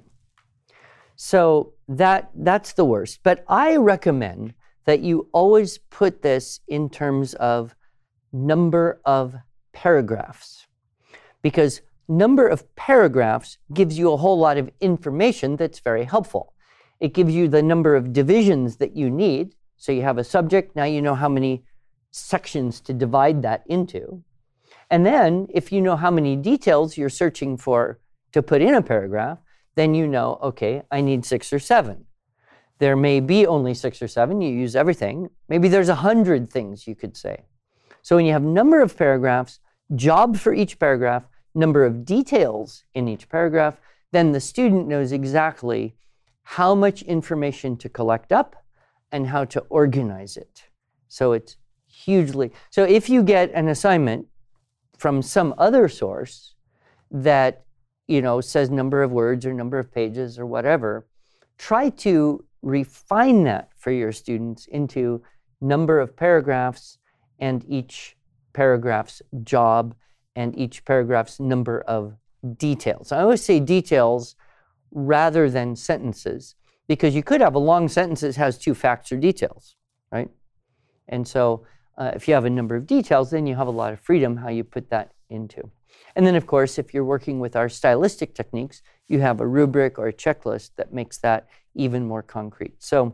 So that's the worst. But I recommend that you always put this in terms of number of paragraphs, because number of paragraphs gives you a whole lot of information that's very helpful. It gives you the number of divisions that you need. So you have a subject, now you know how many sections to divide that into. And then if you know how many details you're searching for to put in a paragraph, then you know, okay, I need 6 or 7. There may be only 6 or 7, you use everything. Maybe there's 100 things you could say. So when you have number of paragraphs, job for each paragraph, number of details in each paragraph, then the student knows exactly how much information to collect up and how to organize it. So it's hugely, so if you get an assignment from some other source that, you know, says number of words or number of pages or whatever, try to refine that for your students into number of paragraphs and each paragraph's job and each paragraph's number of details. I always say details rather than sentences, because you could have a long sentence that has 2 facts or details, right? And so if you have a number of details, then you have a lot of freedom how you put that into. And then, of course, if you're working with our stylistic techniques, you have a rubric or a checklist that makes that even more concrete. So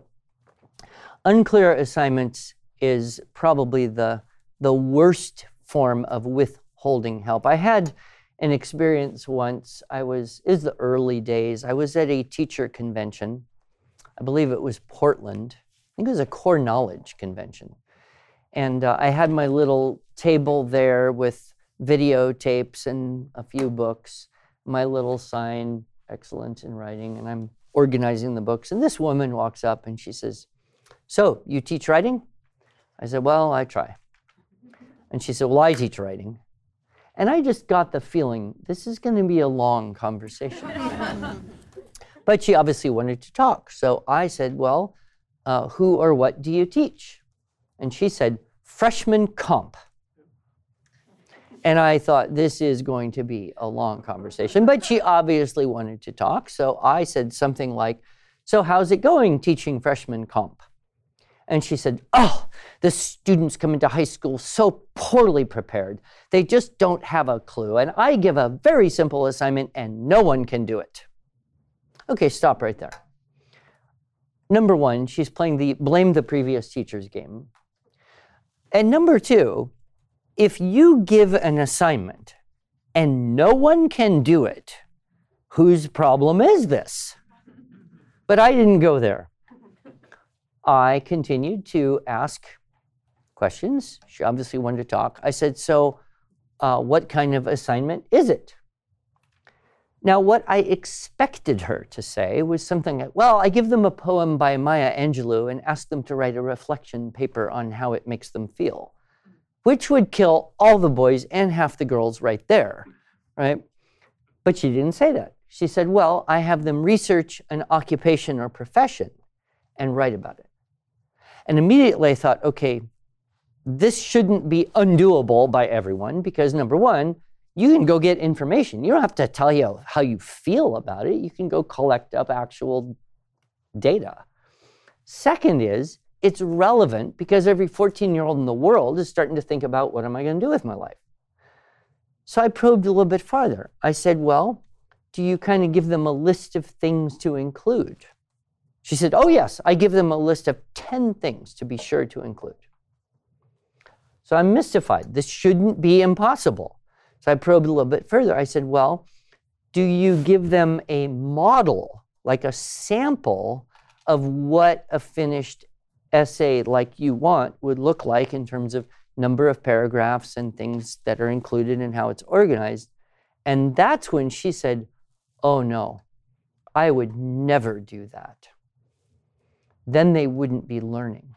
unclear assignments is probably the worst form of withholding help. I had an experience once. It was the early days. I was at a teacher convention. I believe it was Portland. I think it was a core knowledge convention. And I had my little table there with videotapes and a few books, my little sign, excellence in writing, and I'm organizing the books. And this woman walks up and she says, "So, you teach writing?" I said, "Well, I try." And she said, "Well, I teach writing." And I just got the feeling this is going to be a long conversation. But she obviously wanted to talk. So I said, "Well, who or what do you teach?" And she said, "Freshman comp." And I thought, this is going to be a long conversation. But she obviously wanted to talk. So I said something like, "So how's it going teaching freshman comp?" And she said, "Oh, the students come into high school so poorly prepared. They just don't have a clue. And I give a very simple assignment and no one can do it." Okay, stop right there. Number one, she's playing the blame the previous teacher's game. And number two, if you give an assignment and no one can do it, whose problem is this? But I didn't go there. I continued to ask questions. She obviously wanted to talk. I said, "So what kind of assignment is it?" Now, what I expected her to say was something like, well, I give them a poem by Maya Angelou and ask them to write a reflection paper on how it makes them feel, which would kill all the boys and half the girls right there, right? But she didn't say that. She said, well, I have them research an occupation or profession and write about it. And immediately I thought, okay, this shouldn't be undoable by everyone because number one, you can go get information. You don't have to tell you how you feel about it. You can go collect up actual data. Second is, it's relevant because every 14-year-old in the world is starting to think about what am I going to do with my life? So I probed a little bit farther. I said, well, do you kind of give them a list of things to include? She said, oh yes, I give them a list of 10 things to be sure to include. So I'm mystified. This shouldn't be impossible. So I probed a little bit further. I said, well, do you give them a model, like a sample of what a finished essay like you want would look like in terms of number of paragraphs and things that are included and how it's organized? And that's when she said, oh no, I would never do that. Then they wouldn't be learning.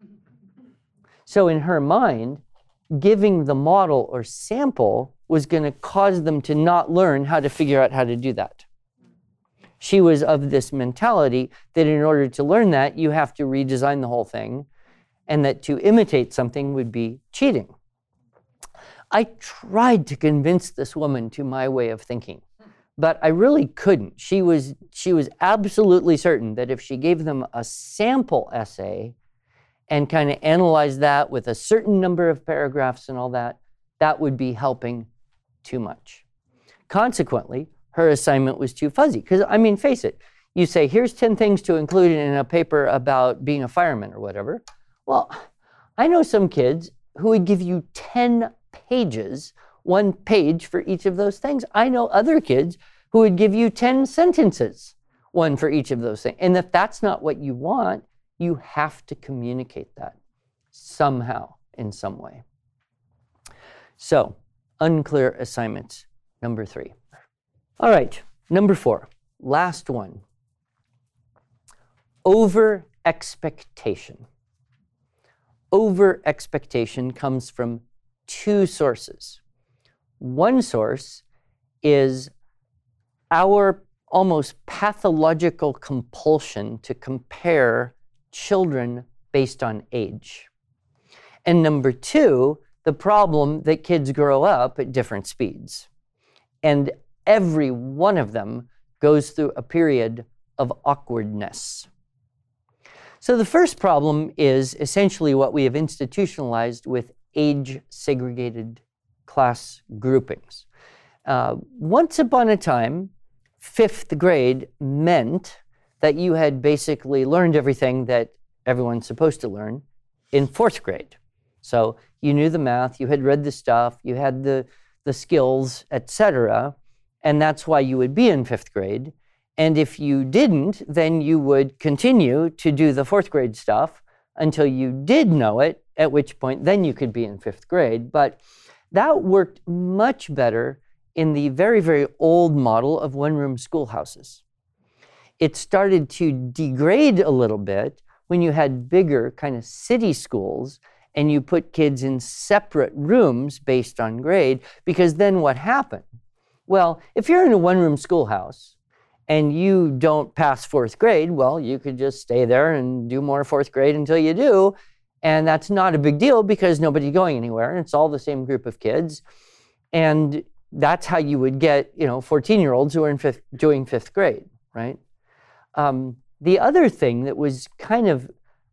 So in her mind, giving the model or sample was going to cause them to not learn how to figure out how to do that. She was of this mentality that in order to learn that, you have to redesign the whole thing, and that to imitate something would be cheating. I tried to convince this woman to my way of thinking, but I really couldn't. She was absolutely certain that if she gave them a sample essay and kind of analyzed that with a certain number of paragraphs and all that, that would be helping too much. Consequently, her assignment was too fuzzy. Because, I mean, face it, you say, here's 10 things to include in a paper about being a fireman or whatever. Well, I know some kids who would give you 10 pages, 1 page for each of those things. I know other kids who would give you 10 sentences, 1 for each of those things. And if that's not what you want, you have to communicate that somehow, in some way. So, unclear assignments, number 3. All right, number 4, last one. Over-expectation. Over-expectation comes from 2 sources. One source is our almost pathological compulsion to compare children based on age. And number 2, the problem that kids grow up at different speeds. And every one of them goes through a period of awkwardness. So the first problem is essentially what we have institutionalized with age-segregated class groupings. Once upon a time, 5th grade meant that you had basically learned everything that everyone's supposed to learn in 4th grade. So you knew the math, you had read the stuff, you had the skills, etc., and that's why you would be in 5th grade. And if you didn't, then you would continue to do the 4th grade stuff until you did know it, at which point then you could be in 5th grade. But that worked much better in the very, very old model of one-room schoolhouses. It started to degrade a little bit when you had bigger kind of city schools and you put kids in separate rooms based on grade, because then what happened? Well, if you're in a one-room schoolhouse and you don't pass 4th grade, well, you could just stay there and do more 4th grade until you do, and that's not a big deal because nobody's going anywhere, and it's all the same group of kids, and that's how you would get, 14-year-olds who are doing 5th grade, right? The other thing that was kind of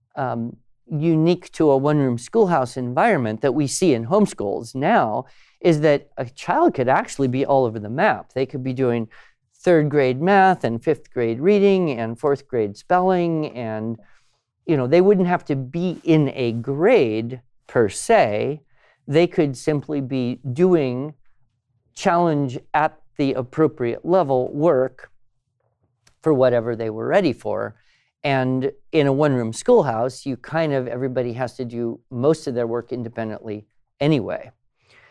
unique to a one-room schoolhouse environment that we see in homeschools now is that a child could actually be all over the map. They could be doing 3rd grade math and 5th grade reading and 4th grade spelling, and they wouldn't have to be in a grade per se. They could simply be doing challenge at the appropriate level work for whatever they were ready for. And in a one-room schoolhouse, everybody has to do most of their work independently anyway.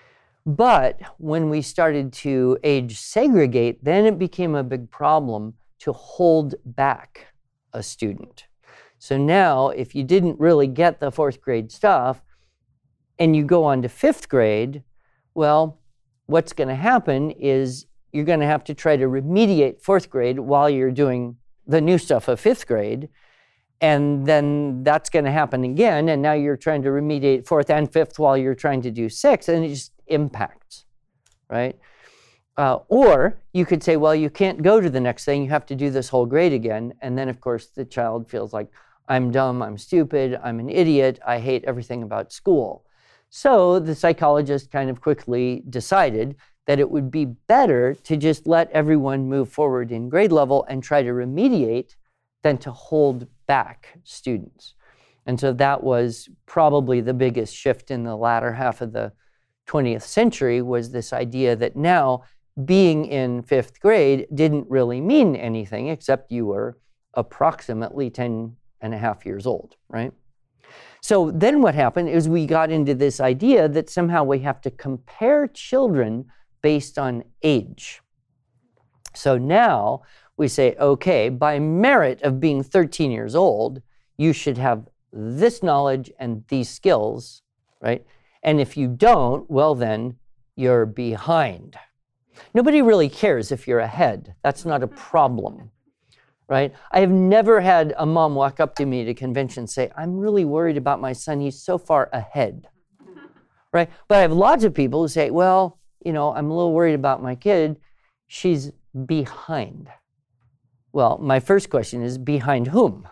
But when we started to age segregate, then it became a big problem to hold back a student. So now, if you didn't really get the 4th grade stuff and you go on to 5th grade, well, what's going to happen is you're going to have to try to remediate 4th grade while you're doing the new stuff of 5th grade. And then that's going to happen again. And now you're trying to remediate 4th and 5th while you're trying to do 6th. And it just impacts, right? Or you could say, well, you can't go to the next thing. You have to do this whole grade again. And then, of course, the child feels like, I'm dumb, I'm stupid, I'm an idiot, I hate everything about school. So the psychologist kind of quickly decided that it would be better to just let everyone move forward in grade level and try to remediate than to hold back students. And so that was probably the biggest shift in the latter half of the 20th century, was this idea that now being in 5th grade didn't really mean anything except you were approximately 10 and a half years old, right? So then what happened is we got into this idea that somehow we have to compare children based on age. So now we say, okay, by merit of being 13 years old, you should have this knowledge and these skills, right? And if you don't, well, then you're behind. Nobody really cares if you're ahead. That's not a problem, right? I have never had a mom walk up to me at a convention and say, I'm really worried about my son. He's so far ahead, right? But I have lots of people who say, well, you know, I'm a little worried about my kid. She's behind. Well, my first question is, behind whom?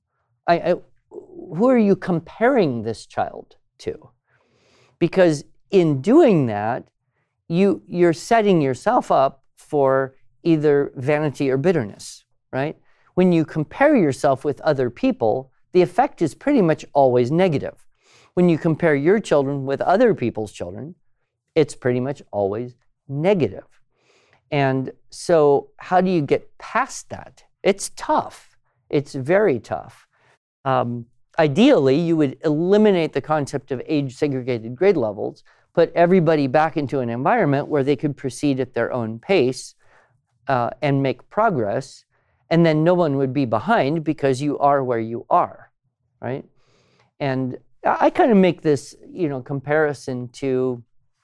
Who are you comparing this child to? Because in doing that, you're setting yourself up for either vanity or bitterness, right? When you compare yourself with other people, the effect is pretty much always negative. When you compare your children with other people's children, it's pretty much always negative. And so how do you get past that? It's tough. It's very tough. Ideally, you would eliminate the concept of age-segregated grade levels, put everybody back into an environment where they could proceed at their own pace and make progress, and then no one would be behind because you are where you are, right? And I kind of make this, comparison to,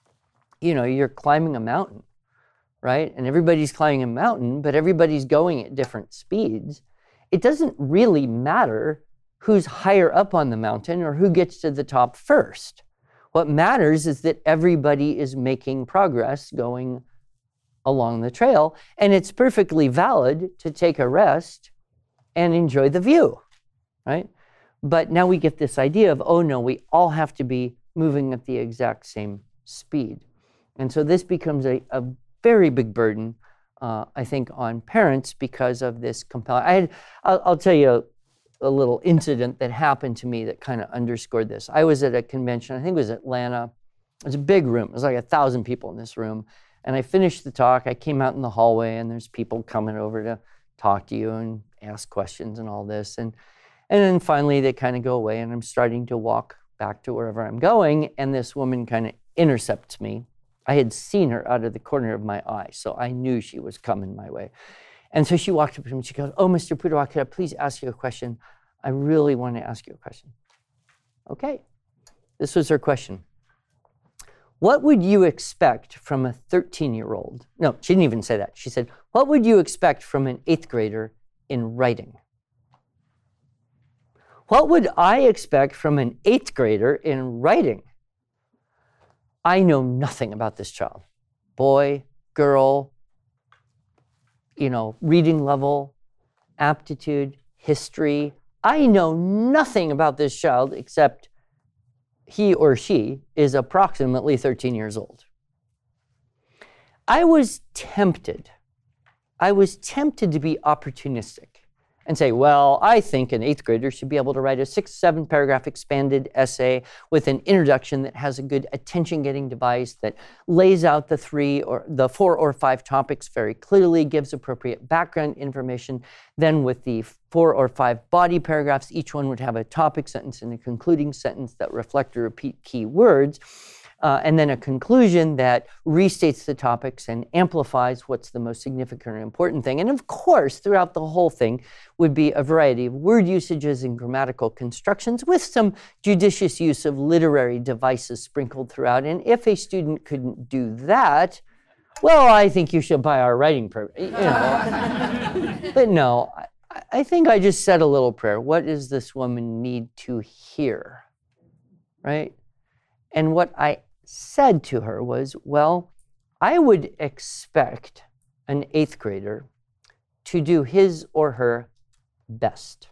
you're climbing a mountain, right? And everybody's climbing a mountain, but everybody's going at different speeds. It doesn't really matter who's higher up on the mountain or who gets to the top first. What matters is that everybody is making progress going along the trail, and it's perfectly valid to take a rest and enjoy the view, right? But now we get this idea of, oh no, we all have to be moving at the exact same speed. And so this becomes a very big burden, I think, on parents because of this compelling. I'll tell you a little incident that happened to me that kind of underscored this. I was at a convention, I think it was Atlanta. It was a big room. It was like 1,000 people in this room. And I finished the talk. I came out in the hallway, and there's people coming over to talk to you and ask questions and all this. And then finally, they kind of go away, and I'm starting to walk back to wherever I'm going, and this woman kind of intercepts me. I had seen her out of the corner of my eye, so I knew she was coming my way. And so she walked up to me, and she goes, oh, Mr. Pudewa, could I please ask you a question? I really want to ask you a question. Okay. This was her question. What would you expect from a 13-year-old? No, she didn't even say that. She said, what would you expect from an 8th grader in writing? What would I expect from an 8th grader in writing? I know nothing about this child. Boy, girl, reading level, aptitude, history. I know nothing about this child except he or she is approximately 13 years old. I was tempted to be opportunistic and say, well, I think an 8th grader should be able to write a 6-7 paragraph expanded essay with an introduction that has a good attention-getting device that lays out the 4 or 5 topics very clearly, gives appropriate background information. Then with the 4 or 5 body paragraphs, each one would have a topic sentence and a concluding sentence that reflect or repeat key words. and then a conclusion that restates the topics and amplifies what's the most significant or important thing. And of course, throughout the whole thing would be a variety of word usages and grammatical constructions with some judicious use of literary devices sprinkled throughout. And if a student couldn't do that, well, I think you should buy our writing program. You know. But no, I think I just said a little prayer. What does this woman need to hear? Right? And what I said to her was, well, I would expect an 8th grader to do his or her best.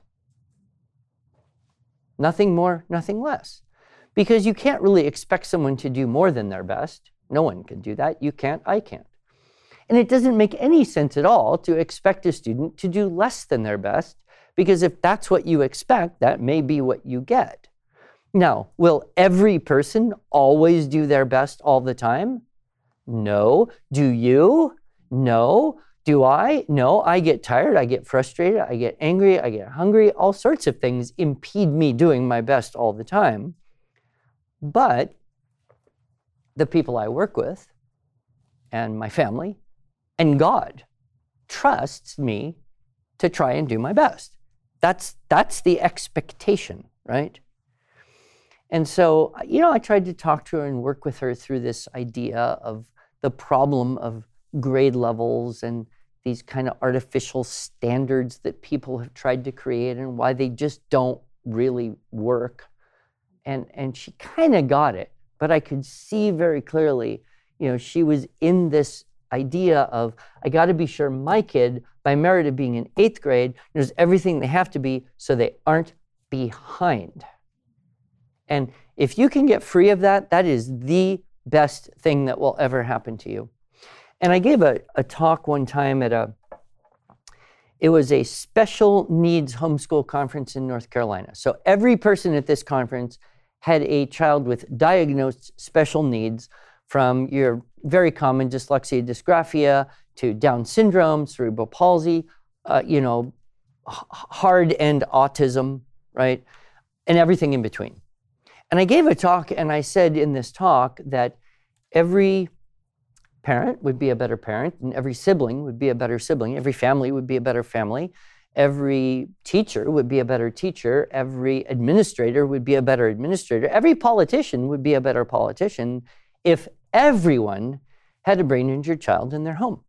Nothing more, nothing less. Because you can't really expect someone to do more than their best. No one can do that. You can't, I can't. And it doesn't make any sense at all to expect a student to do less than their best, because if that's what you expect, that may be what you get. Now, will every person always do their best all the time? No. Do you? No. Do I? No. I get tired, I get frustrated, I get angry, I get hungry. All sorts of things impede me doing my best all the time. But the people I work with and my family and God trusts me to try and do my best. That's the expectation, right? And so, you know, I tried to talk to her and work with her through this idea of the problem of grade levels and these kind of artificial standards that people have tried to create and why they just don't really work. And she kind of got it, but I could see very clearly, you know, she was in this idea of, I got to be sure my kid, by merit of being in 8th grade, knows everything they have to be so they aren't behind. And if you can get free of that, that is the best thing that will ever happen to you. And I gave a talk one time at it was a special needs homeschool conference in North Carolina. So every person at this conference had a child with diagnosed special needs, from your very common dyslexia, dysgraphia, to Down syndrome, cerebral palsy, hard end autism, right? And everything in between. And I gave a talk, and I said in this talk that every parent would be a better parent, and every sibling would be a better sibling, every family would be a better family, every teacher would be a better teacher, every administrator would be a better administrator, every politician would be a better politician if everyone had a brain-injured child in their home.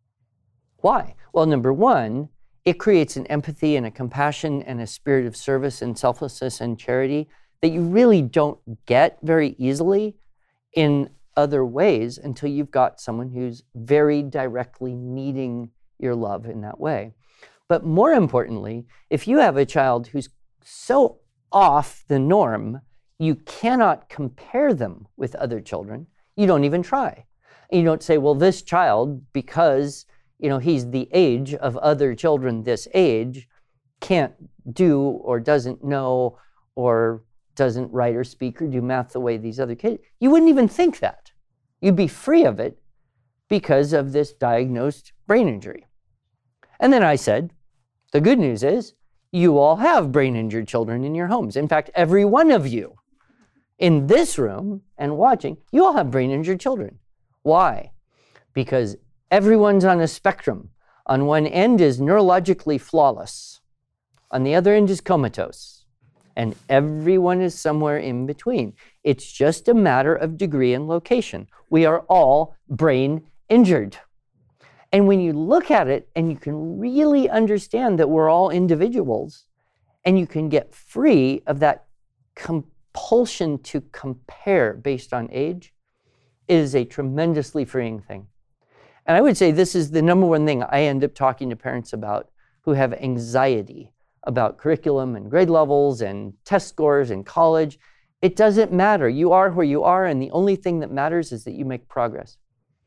Why? Well, number one, it creates an empathy and a compassion and a spirit of service and selflessness and charity that you really don't get very easily in other ways until you've got someone who's very directly needing your love in that way. But more importantly, if you have a child who's so off the norm, you cannot compare them with other children. You don't even try. And you don't say, well, this child, because he's the age of other children this age, can't do or doesn't know or doesn't write or speak or do math the way these other kids. You wouldn't even think that. You'd be free of it because of this diagnosed brain injury. And then I said, the good news is you all have brain-injured children in your homes. In fact, every one of you in this room and watching, you all have brain-injured children. Why? Because everyone's on a spectrum. On one end is neurologically flawless. On the other end is comatose. And everyone is somewhere in between. It's just a matter of degree and location. We are all brain injured. And when you look at it and you can really understand that we're all individuals, and you can get free of that compulsion to compare based on age, it is a tremendously freeing thing. And I would say this is the number one thing I end up talking to parents about who have anxiety about curriculum and grade levels and test scores in college. It doesn't matter. You are where you are, and the only thing that matters is that you make progress.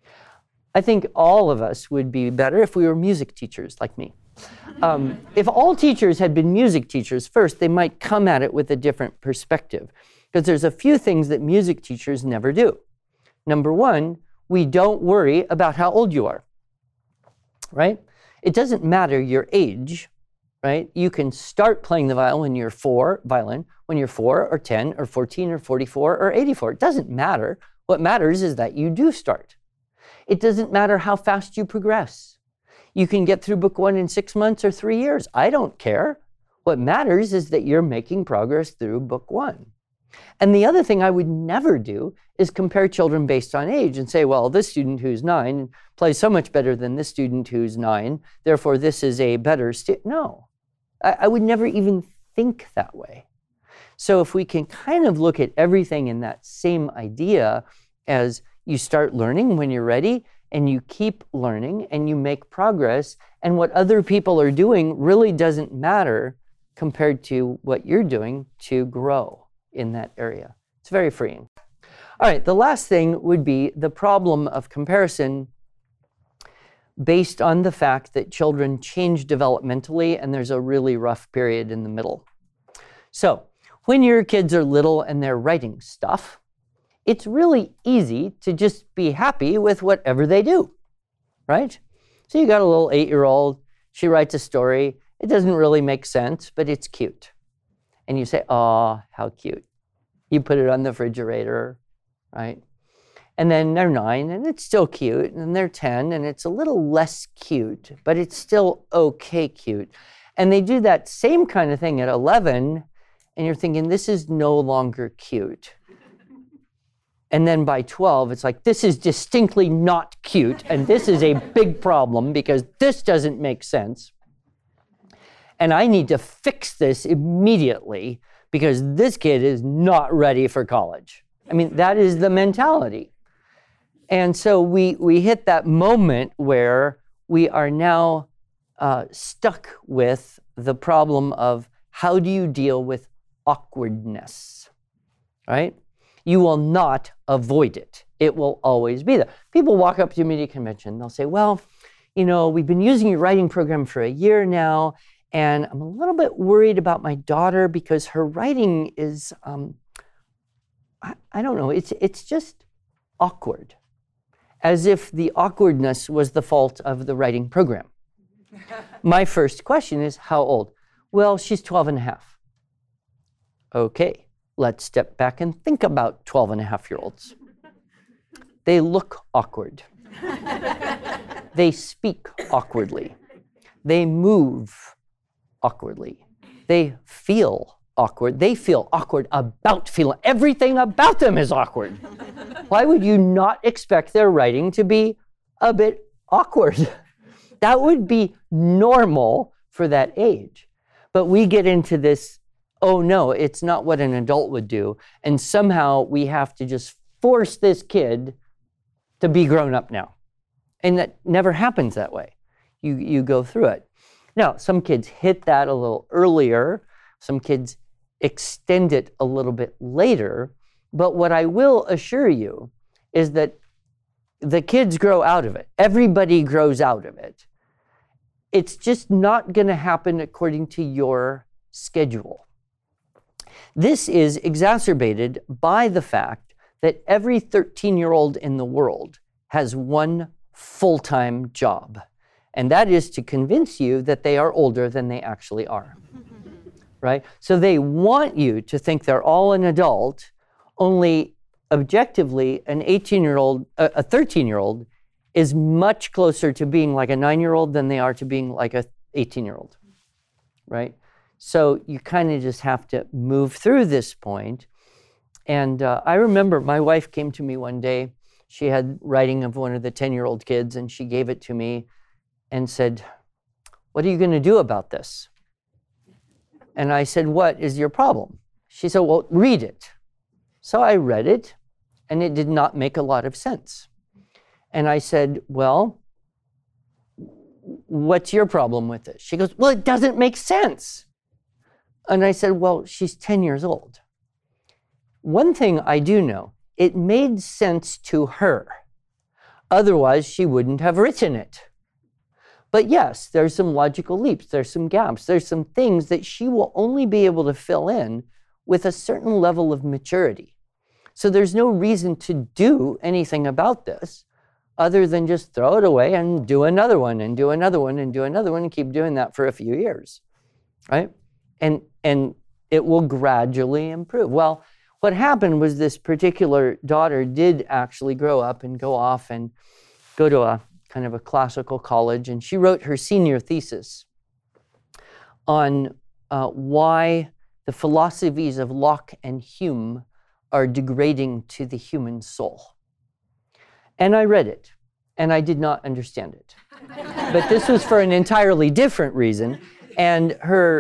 I think all of us would be better if we were music teachers like me. If all teachers had been music teachers first, they might come at it with a different perspective, because there's a few things that music teachers never do. Number one, we don't worry about how old you are, right? It doesn't matter your age, right? You can start playing the violin when you're 4 or 10 or 14 or 44 or 84. It doesn't matter. What matters is that you do start. It doesn't matter how fast you progress. You can get through book 1 in 6 months or 3 years. I don't care. What matters is that you're making progress through book 1. And the other thing I would never do is compare children based on age and say, well, this student who's 9 plays so much better than this student who's 9, therefore this is a better student. No, I would never even think that way. So if we can kind of look at everything in that same idea as you start learning when you're ready, and you keep learning, and you make progress, and what other people are doing really doesn't matter compared to what you're doing to grow in that area. It's very freeing. All right, the last thing would be the problem of comparison based on the fact that children change developmentally, and there's a really rough period in the middle. So, when your kids are little and they're writing stuff, it's really easy to just be happy with whatever they do, right? So you got a little 8-year-old, she writes a story, it doesn't really make sense, but it's cute. And you say, oh, how cute. You put it on the refrigerator, right? And then they're 9 and it's still cute, and they're 10 and it's a little less cute, but it's still okay cute. And they do that same kind of thing at 11, and you're thinking, this is no longer cute. And then by 12, it's like, this is distinctly not cute, and this is a big problem because this doesn't make sense. And I need to fix this immediately because this kid is not ready for college. I mean, that is the mentality. And so we hit that moment where we are now stuck with the problem of how do you deal with awkwardness, right? You will not avoid it. It will always be there. People walk up to a media convention, they'll say, well, you know, we've been using your writing program for a year now, and I'm a little bit worried about my daughter because her writing is, I don't know, it's just awkward. As if the awkwardness was the fault of the writing program. My first question is, how old? Well, she's 12 and a half. Okay. Let's step back and think about 12-and-a-half-year-olds. They look awkward. They speak awkwardly. They move awkwardly. They feel awkward. They feel awkward about feeling. Everything about them is awkward. Why would you not expect their writing to be a bit awkward? That would be normal for that age. But we get into this, oh no, it's not what an adult would do. And somehow we have to just force this kid to be grown up now. And that never happens that way. You go through it. Now, some kids hit that a little earlier. Some kids extend it a little bit later. But what I will assure you is that the kids grow out of it. Everybody grows out of it. It's just not going to happen according to your schedule. This is exacerbated by the fact that every 13-year-old in the world has one full-time job, and that is to convince you that they are older than they actually are, right? So they want you to think they're all an adult, only objectively an 18-year-old, a 13-year-old is much closer to being like a 9-year-old than they are to being like a 18-year-old, right? So you kind of just have to move through this point. And I remember my wife came to me one day. She had writing of one of the 10-year-old kids, and she gave it to me and said, what are you going to do about this? And I said, what is your problem? She said, well, read it. So I read it, and it did not make a lot of sense. And I said, well, what's your problem with it? She goes, well, it doesn't make sense. And I said, well, she's 10 years old. One thing I do know, it made sense to her. Otherwise, she wouldn't have written it. But yes, there's some logical leaps, there's some gaps, there's some things that she will only be able to fill in with a certain level of maturity. So there's no reason to do anything about this other than just throw it away and do another one and do another one and do another one and keep doing that for a few years, right? And it will gradually improve. Well, what happened was this particular daughter did actually grow up and go off and go to a kind of a classical college, and she wrote her senior thesis on why the philosophies of Locke and Hume are degrading to the human soul. And I read it, and I did not understand it. But this was for an entirely different reason. And her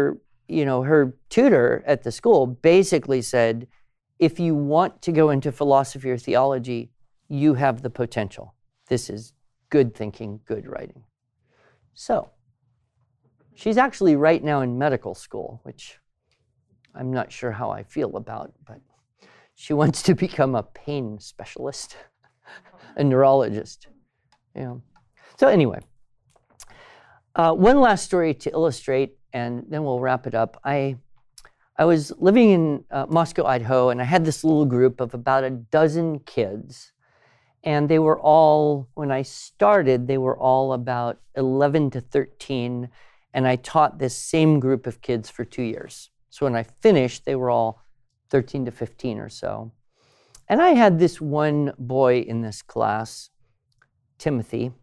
tutor at the school basically said, if you want to go into philosophy or theology, you have the potential. This is good thinking, good writing. So, she's actually right now in medical school, which I'm not sure how I feel about, but she wants to become a pain specialist, a neurologist. So anyway, one last story to illustrate, and then we'll wrap it up. I was living in Moscow, Idaho, and I had this little group of about a dozen kids. And they were all, when I started, they were all about 11 to 13. And I taught this same group of kids for 2 years. So when I finished, they were all 13 to 15 or so. And I had this one boy in this class, Timothy,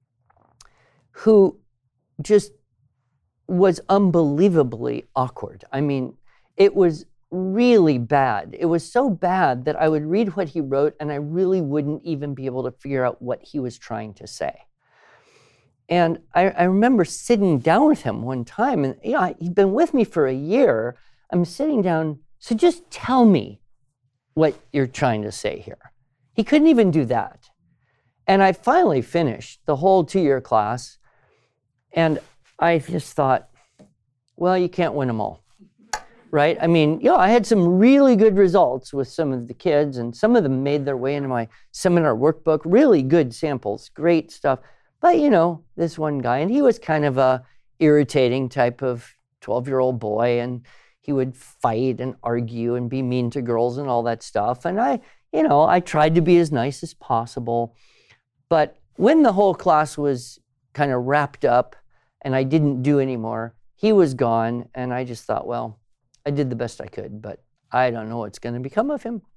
who just was unbelievably awkward. I mean, it was really bad. It was so bad that I would read what he wrote and I really wouldn't even be able to figure out what he was trying to say. And I remember sitting down with him one time, and he'd been with me for a year. I'm sitting down, so just tell me what you're trying to say here. He couldn't even do that. And I finally finished the whole 2-year class, and I just thought, well, you can't win them all. Right? I mean, I had some really good results with some of the kids, and some of them made their way into my seminar workbook, really good samples, great stuff. But, this one guy, and he was kind of a irritating type of 12-year-old boy, and he would fight and argue and be mean to girls and all that stuff. And I tried to be as nice as possible. But when the whole class was kind of wrapped up and I didn't do anymore, he was gone, and I just thought, well, I did the best I could, but I don't know what's going to become of him.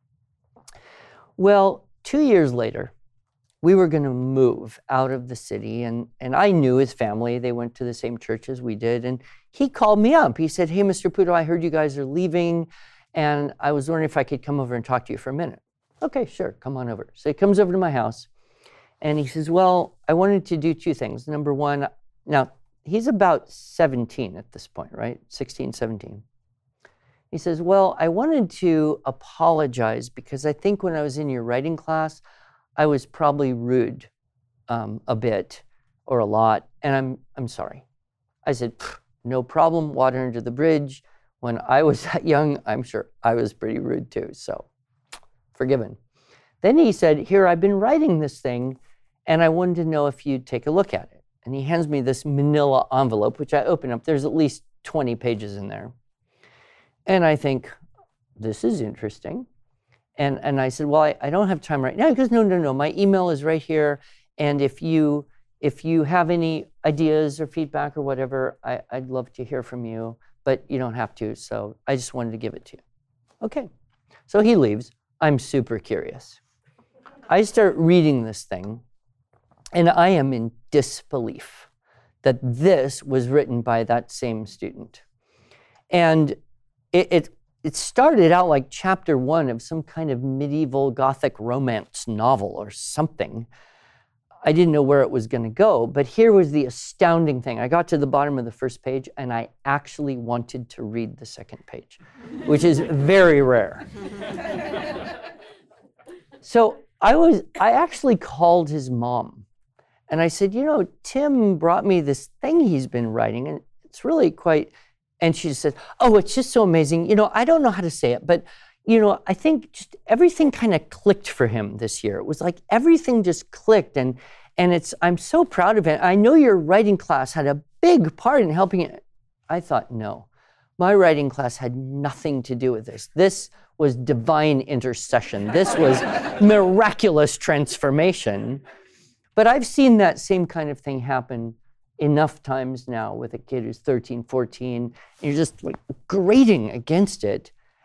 Well, 2 years later, we were going to move out of the city, and I knew his family. They went to the same church as we did, and he called me up. He said, hey, Mr. Puto, I heard you guys are leaving, and I was wondering if I could come over and talk to you for a minute. Okay, sure, come on over. So he comes over to my house, and he says, well, I wanted to do 2 things. Number one, now, he's about 17 at this point, right? 16, 17. He says, well, I wanted to apologize because I think when I was in your writing class, I was probably rude a bit or a lot, and I'm sorry. I said, no problem, water under the bridge. When I was that young, I'm sure I was pretty rude too, so forgiven. Then he said, here, I've been writing this thing, and I wanted to know if you'd take a look at it. And he hands me this manila envelope, which I open up. There's at least 20 pages in there. And I think, this is interesting. And I said, well, I don't have time right now. He goes, no, my email is right here. And if you have any ideas or feedback or whatever, I'd love to hear from you, but you don't have to. So I just wanted to give it to you. Okay. So he leaves. I'm super curious. I start reading this thing, and I am in disbelief that this was written by that same student. And it started out like chapter 1 of some kind of medieval Gothic romance novel or something. I didn't know where it was going to go, but here was the astounding thing. I got to the bottom of the first page, and I actually wanted to read the second page, which is very rare. So I actually called his mom, and I said, Tim brought me this thing he's been writing, and it's really quite... And she just said, oh, it's just so amazing. I don't know how to say it, but, I think just everything kind of clicked for him this year. It was like everything just clicked, and I'm so proud of it. I know your writing class had a big part in helping it. I thought, no, my writing class had nothing to do with this. This was divine intercession. This was miraculous transformation. But I've seen that same kind of thing happen enough times now with a kid who's 13, 14, and you're just like grating against it.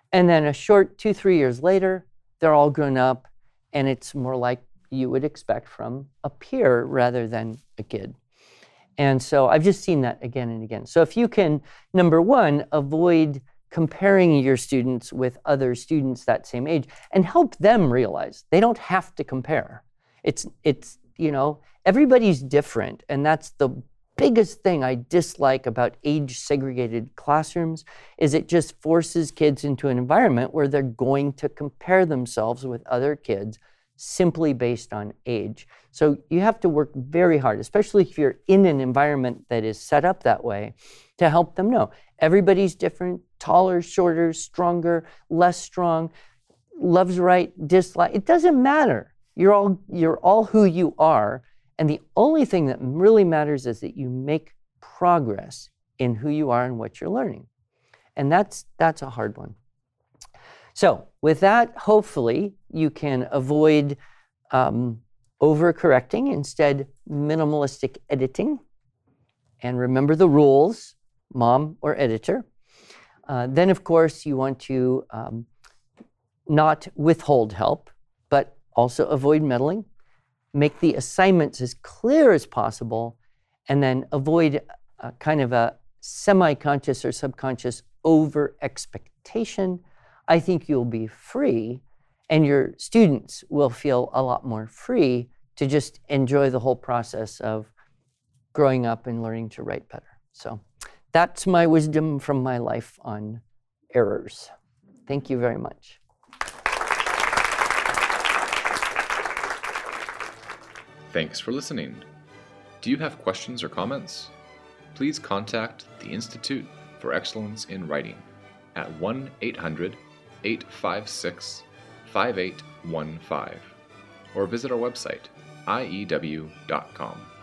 And then a short 2-3 years later, they're all grown up, and it's more like you would expect from a peer rather than a kid. And so I've just seen that again and again. So if you can, number one, avoid comparing your students with other students that same age and help them realize they don't have to compare. It's everybody's different, and that's the biggest thing I dislike about age-segregated classrooms is it just forces kids into an environment where they're going to compare themselves with other kids simply based on age. So you have to work very hard, especially if you're in an environment that is set up that way, to help them know everybody's different, taller, shorter, stronger, less strong, loves right, dislike. It doesn't matter. You're all who you are. And the only thing that really matters is that you make progress in who you are and what you're learning. And that's a hard one. So with that, hopefully you can avoid overcorrecting, instead minimalistic editing. And remember the rules, mom or editor. Then of course you want to not withhold help, but also avoid meddling. Make the assignments as clear as possible, and then avoid kind of a semi-conscious or subconscious over-expectation. I think you'll be free, and your students will feel a lot more free to just enjoy the whole process of growing up and learning to write better. So that's my wisdom from my life on errors. Thank you very much. Thanks for listening. Do you have questions or comments? Please contact the Institute for Excellence in Writing at 1-800-856-5815 or visit our website, iew.com.